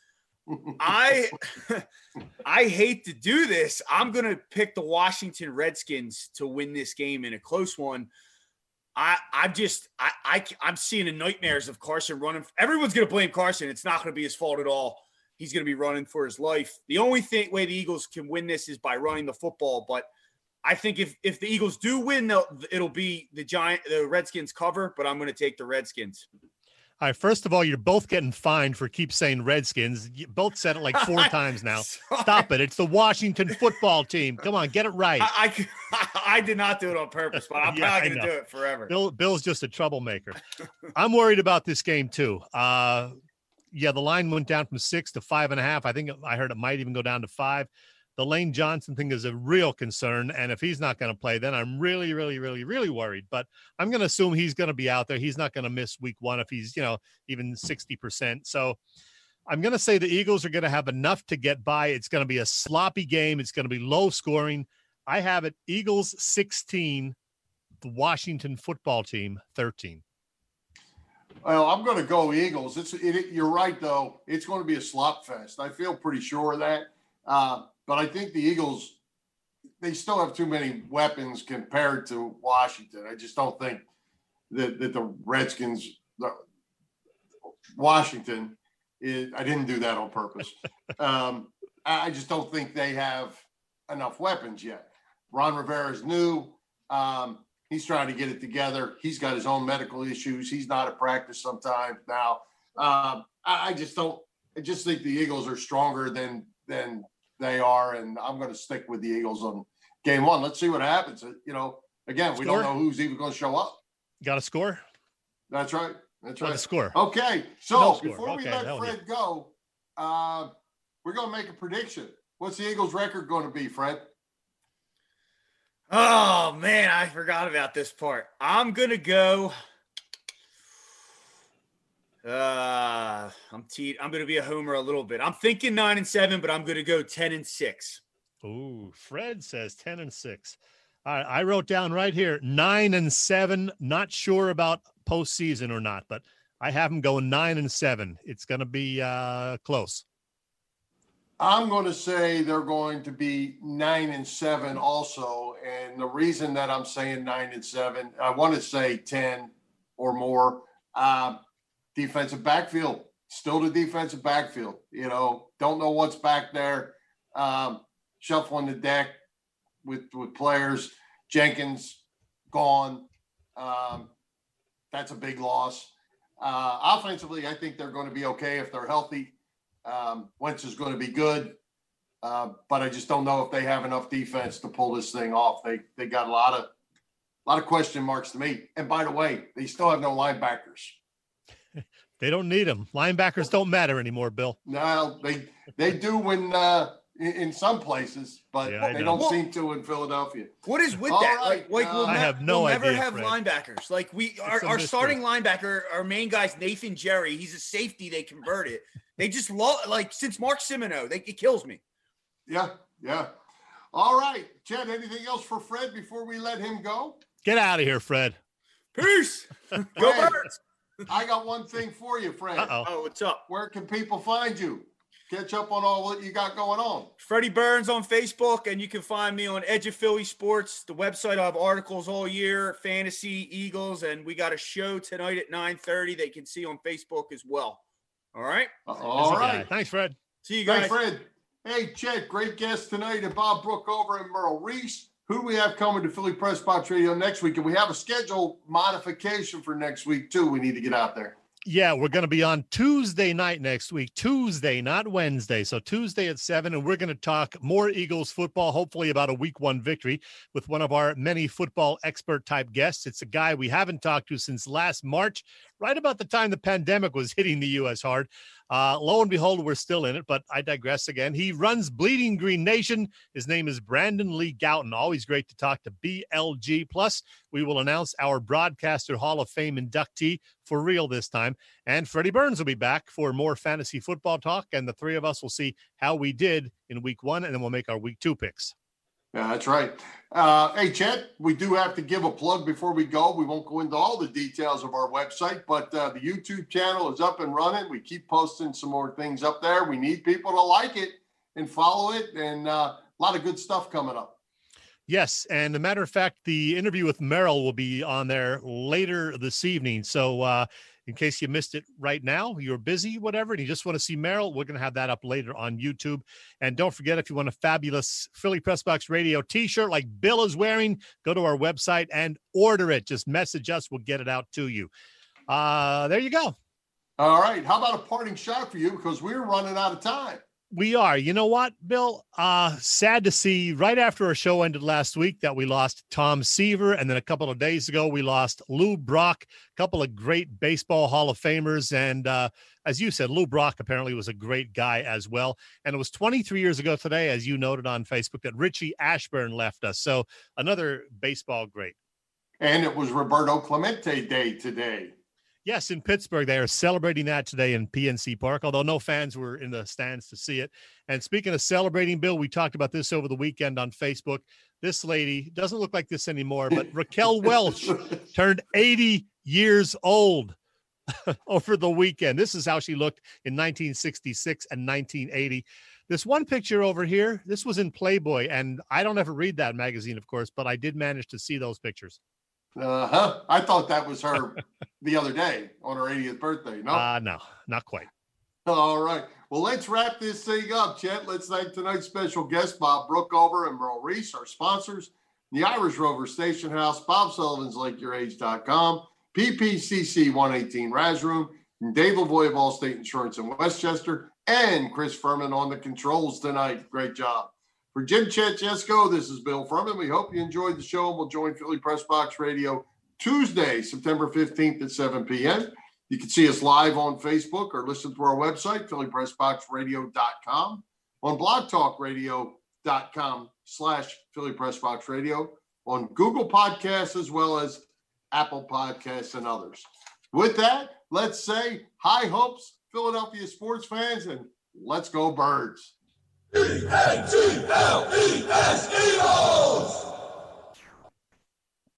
I I hate to do this. I'm going to pick the Washington Redskins to win this game in a close one. I I just I, I I'm seeing the nightmares of Carson running. Everyone's going to blame Carson. It's not going to be his fault at all. He's going to be running for his life. The only thing, way the Eagles can win this is by running the football. But I think if if the Eagles do win, it'll be the Giant, the Redskins cover. But I'm going to take the Redskins. All right. First of all, you're both getting fined for keep saying Redskins. You both said it like four times now. Stop it. It's the Washington football team. Come on, get it right. I I, I did not do it on purpose, but I'm yeah, probably going to do it forever. Bill Bill's just a troublemaker. I'm worried about this game too. Uh, Yeah, the line went down from six to five and a half. I think I heard it might even go down to five. The Lane Johnson thing is a real concern. And if he's not going to play, then I'm really, really, really, really worried. But I'm going to assume he's going to be out there. He's not going to miss week one if he's, you know, even sixty percent. So I'm going to say the Eagles are going to have enough to get by. It's going to be a sloppy game. It's going to be low scoring. I have it Eagles sixteen, the Washington football team thirteen. Well, I'm going to go Eagles. It's it, you're right, though. It's going to be a slop fest. I feel pretty sure of that. Uh, but I think the Eagles, they still have too many weapons compared to Washington. I just don't think that, that the Redskins, the, Washington, is, I didn't do that on purpose. um, I just don't think they have enough weapons yet. Ron Rivera's new. Um, He's trying to get it together. He's got his own medical issues. He's not at practice sometimes now. Um, I, I just don't. I just think the Eagles are stronger than than they are, and I'm going to stick with the Eagles on game one. Let's see what happens. You know, again, we score? don't know who's even going to show up. Got a score? That's right. That's right. Got a score. Okay, so no before okay, we let Fred yeah. go, uh, we're going to make a prediction. What's the Eagles' record going to be, Fred? Oh, man, I forgot about this part. I'm going to go uh, – I'm te- I'm going to be a homer a little bit. I'm thinking nine and seven, but I'm going to go ten and six. Ooh, Fred says ten and six. All right, I wrote down right here nine and seven. Not sure about postseason or not, but I have them going nine and seven. It's going to be uh, close. I'm going to say they're going to be nine and seven also. And the reason that I'm saying nine and seven, I want to say ten or more. Uh, defensive backfield, still the defensive backfield. You know, don't know what's back there. Um, shuffling the deck with, with players. Jenkins gone. Um, that's a big loss. Uh, offensively, I think they're going to be okay if they're healthy. Um, Wentz is going to be good, uh, but I just don't know if they have enough defense to pull this thing off. They they got a lot of a lot of question marks to me. And by the way, they still have no linebackers. They don't need them. Linebackers don't matter anymore, Bill. No, they they do when uh, in, in some places, but yeah, they don't well, seem to in Philadelphia. What is with All that? Right, like, like uh, we'll, I ne- have no we'll idea, never have Fred. linebackers. Like we, our, our starting linebacker, our main guy's Nathan Jerry. He's a safety. They converted. They just love, like, since Mark Simino, they, it kills me. Yeah, yeah. All right, Chad, anything else for Fred before we let him go? Get out of here, Fred. Peace. Go Birds. I got one thing for you, Fred. Uh-oh. Oh, what's up? Where can people find you? Catch up on all what you got going on. Freddie Burns on Facebook, and you can find me on Edge of Philly Sports, the website. I have articles all year, fantasy, Eagles, and we got a show tonight at nine thirty that you can see on Facebook as well. All right. Uh, all right. Thanks, Fred. See you guys. Thanks, Fred. Hey, Chet, great guest tonight, and Bob Brookover and Merle Reese. Who do we have coming to Philly Press Box Radio next week? And we have a schedule modification for next week, too. We need to get out there. Yeah, we're going to be on Tuesday night next week. Tuesday, not Wednesday. So Tuesday at seven, and we're going to talk more Eagles football, hopefully about a week one victory with one of our many football expert type guests. It's a guy we haven't talked to since last March, right about the time the pandemic was hitting the U S hard. Uh, lo and behold, we're still in it, but I digress again. He runs Bleeding Green Nation. His name is Brandon Lee Gowton. Always great to talk to B L G. Plus, we will announce our Broadcaster Hall of Fame inductee for real this time. And Freddie Burns will be back for more fantasy football talk, and the three of us will see how we did in week one, and then we'll make our week two picks. Yeah, that's right. Uh, hey, Chet, we do have to give a plug before we go. We won't go into all the details of our website, but uh, the YouTube channel is up and running. We keep posting some more things up there. We need people to like it and follow it, and uh, a lot of good stuff coming up. Yes, and a matter of fact, the interview with Merrill will be on there later this evening. So uh, in case you missed it right now, you're busy, whatever, and you just want to see Merrill, we're going to have that up later on YouTube. And don't forget, if you want a fabulous Philly Press Box Radio t-shirt like Bill is wearing, go to our website and order it. Just message us. We'll get it out to you. Uh, there you go. All right. How about a parting shot for you? Because we're running out of time. We are. You know what, Bill? Uh, sad to see right after our show ended last week that we lost Tom Seaver. And then a couple of days ago, we lost Lou Brock, a couple of great baseball Hall of Famers. And uh, as you said, Lou Brock apparently was a great guy as well. And it was twenty-three years ago today, as you noted on Facebook, that Richie Ashburn left us. So another baseball great. And it was Roberto Clemente Day today. Yes, in Pittsburgh, they are celebrating that today in P N C Park, although no fans were in the stands to see it. And speaking of celebrating, Bill, we talked about this over the weekend on Facebook. This lady doesn't look like this anymore, but Raquel Welch turned eighty years old over the weekend. This is how she looked in nineteen sixty-six and nineteen eighty. This one picture over here, this was in Playboy, and I don't ever read that magazine, of course, but I did manage to see those pictures. Uh-huh. I thought that was her the other day on her eightieth birthday. No? Uh, no, not quite. All right. Well, let's wrap this thing up, Chet. Let's thank tonight's special guests, Bob Brookover and Merle Reese, our sponsors, the Irish Rover Station House, Bob Sullivan's Like Your Age dot com, P P C C one eighteen Raz Room, and Dave Lavoie of Allstate Insurance in Westchester, and Chris Furman on the controls tonight. Great job. For Jim Chet Jesko, this is Bill Furman. We hope you enjoyed the show, and we'll join Philly Press Box Radio Tuesday, September fifteenth at seven p.m. You can see us live on Facebook or listen to our website, philly press box radio dot com, on blog talk radio dot com slash Philly Press Box Radio, on Google Podcasts, as well as Apple Podcasts and others. With that, let's say high hopes, Philadelphia sports fans, and let's go Birds. E N T L E S Eagles!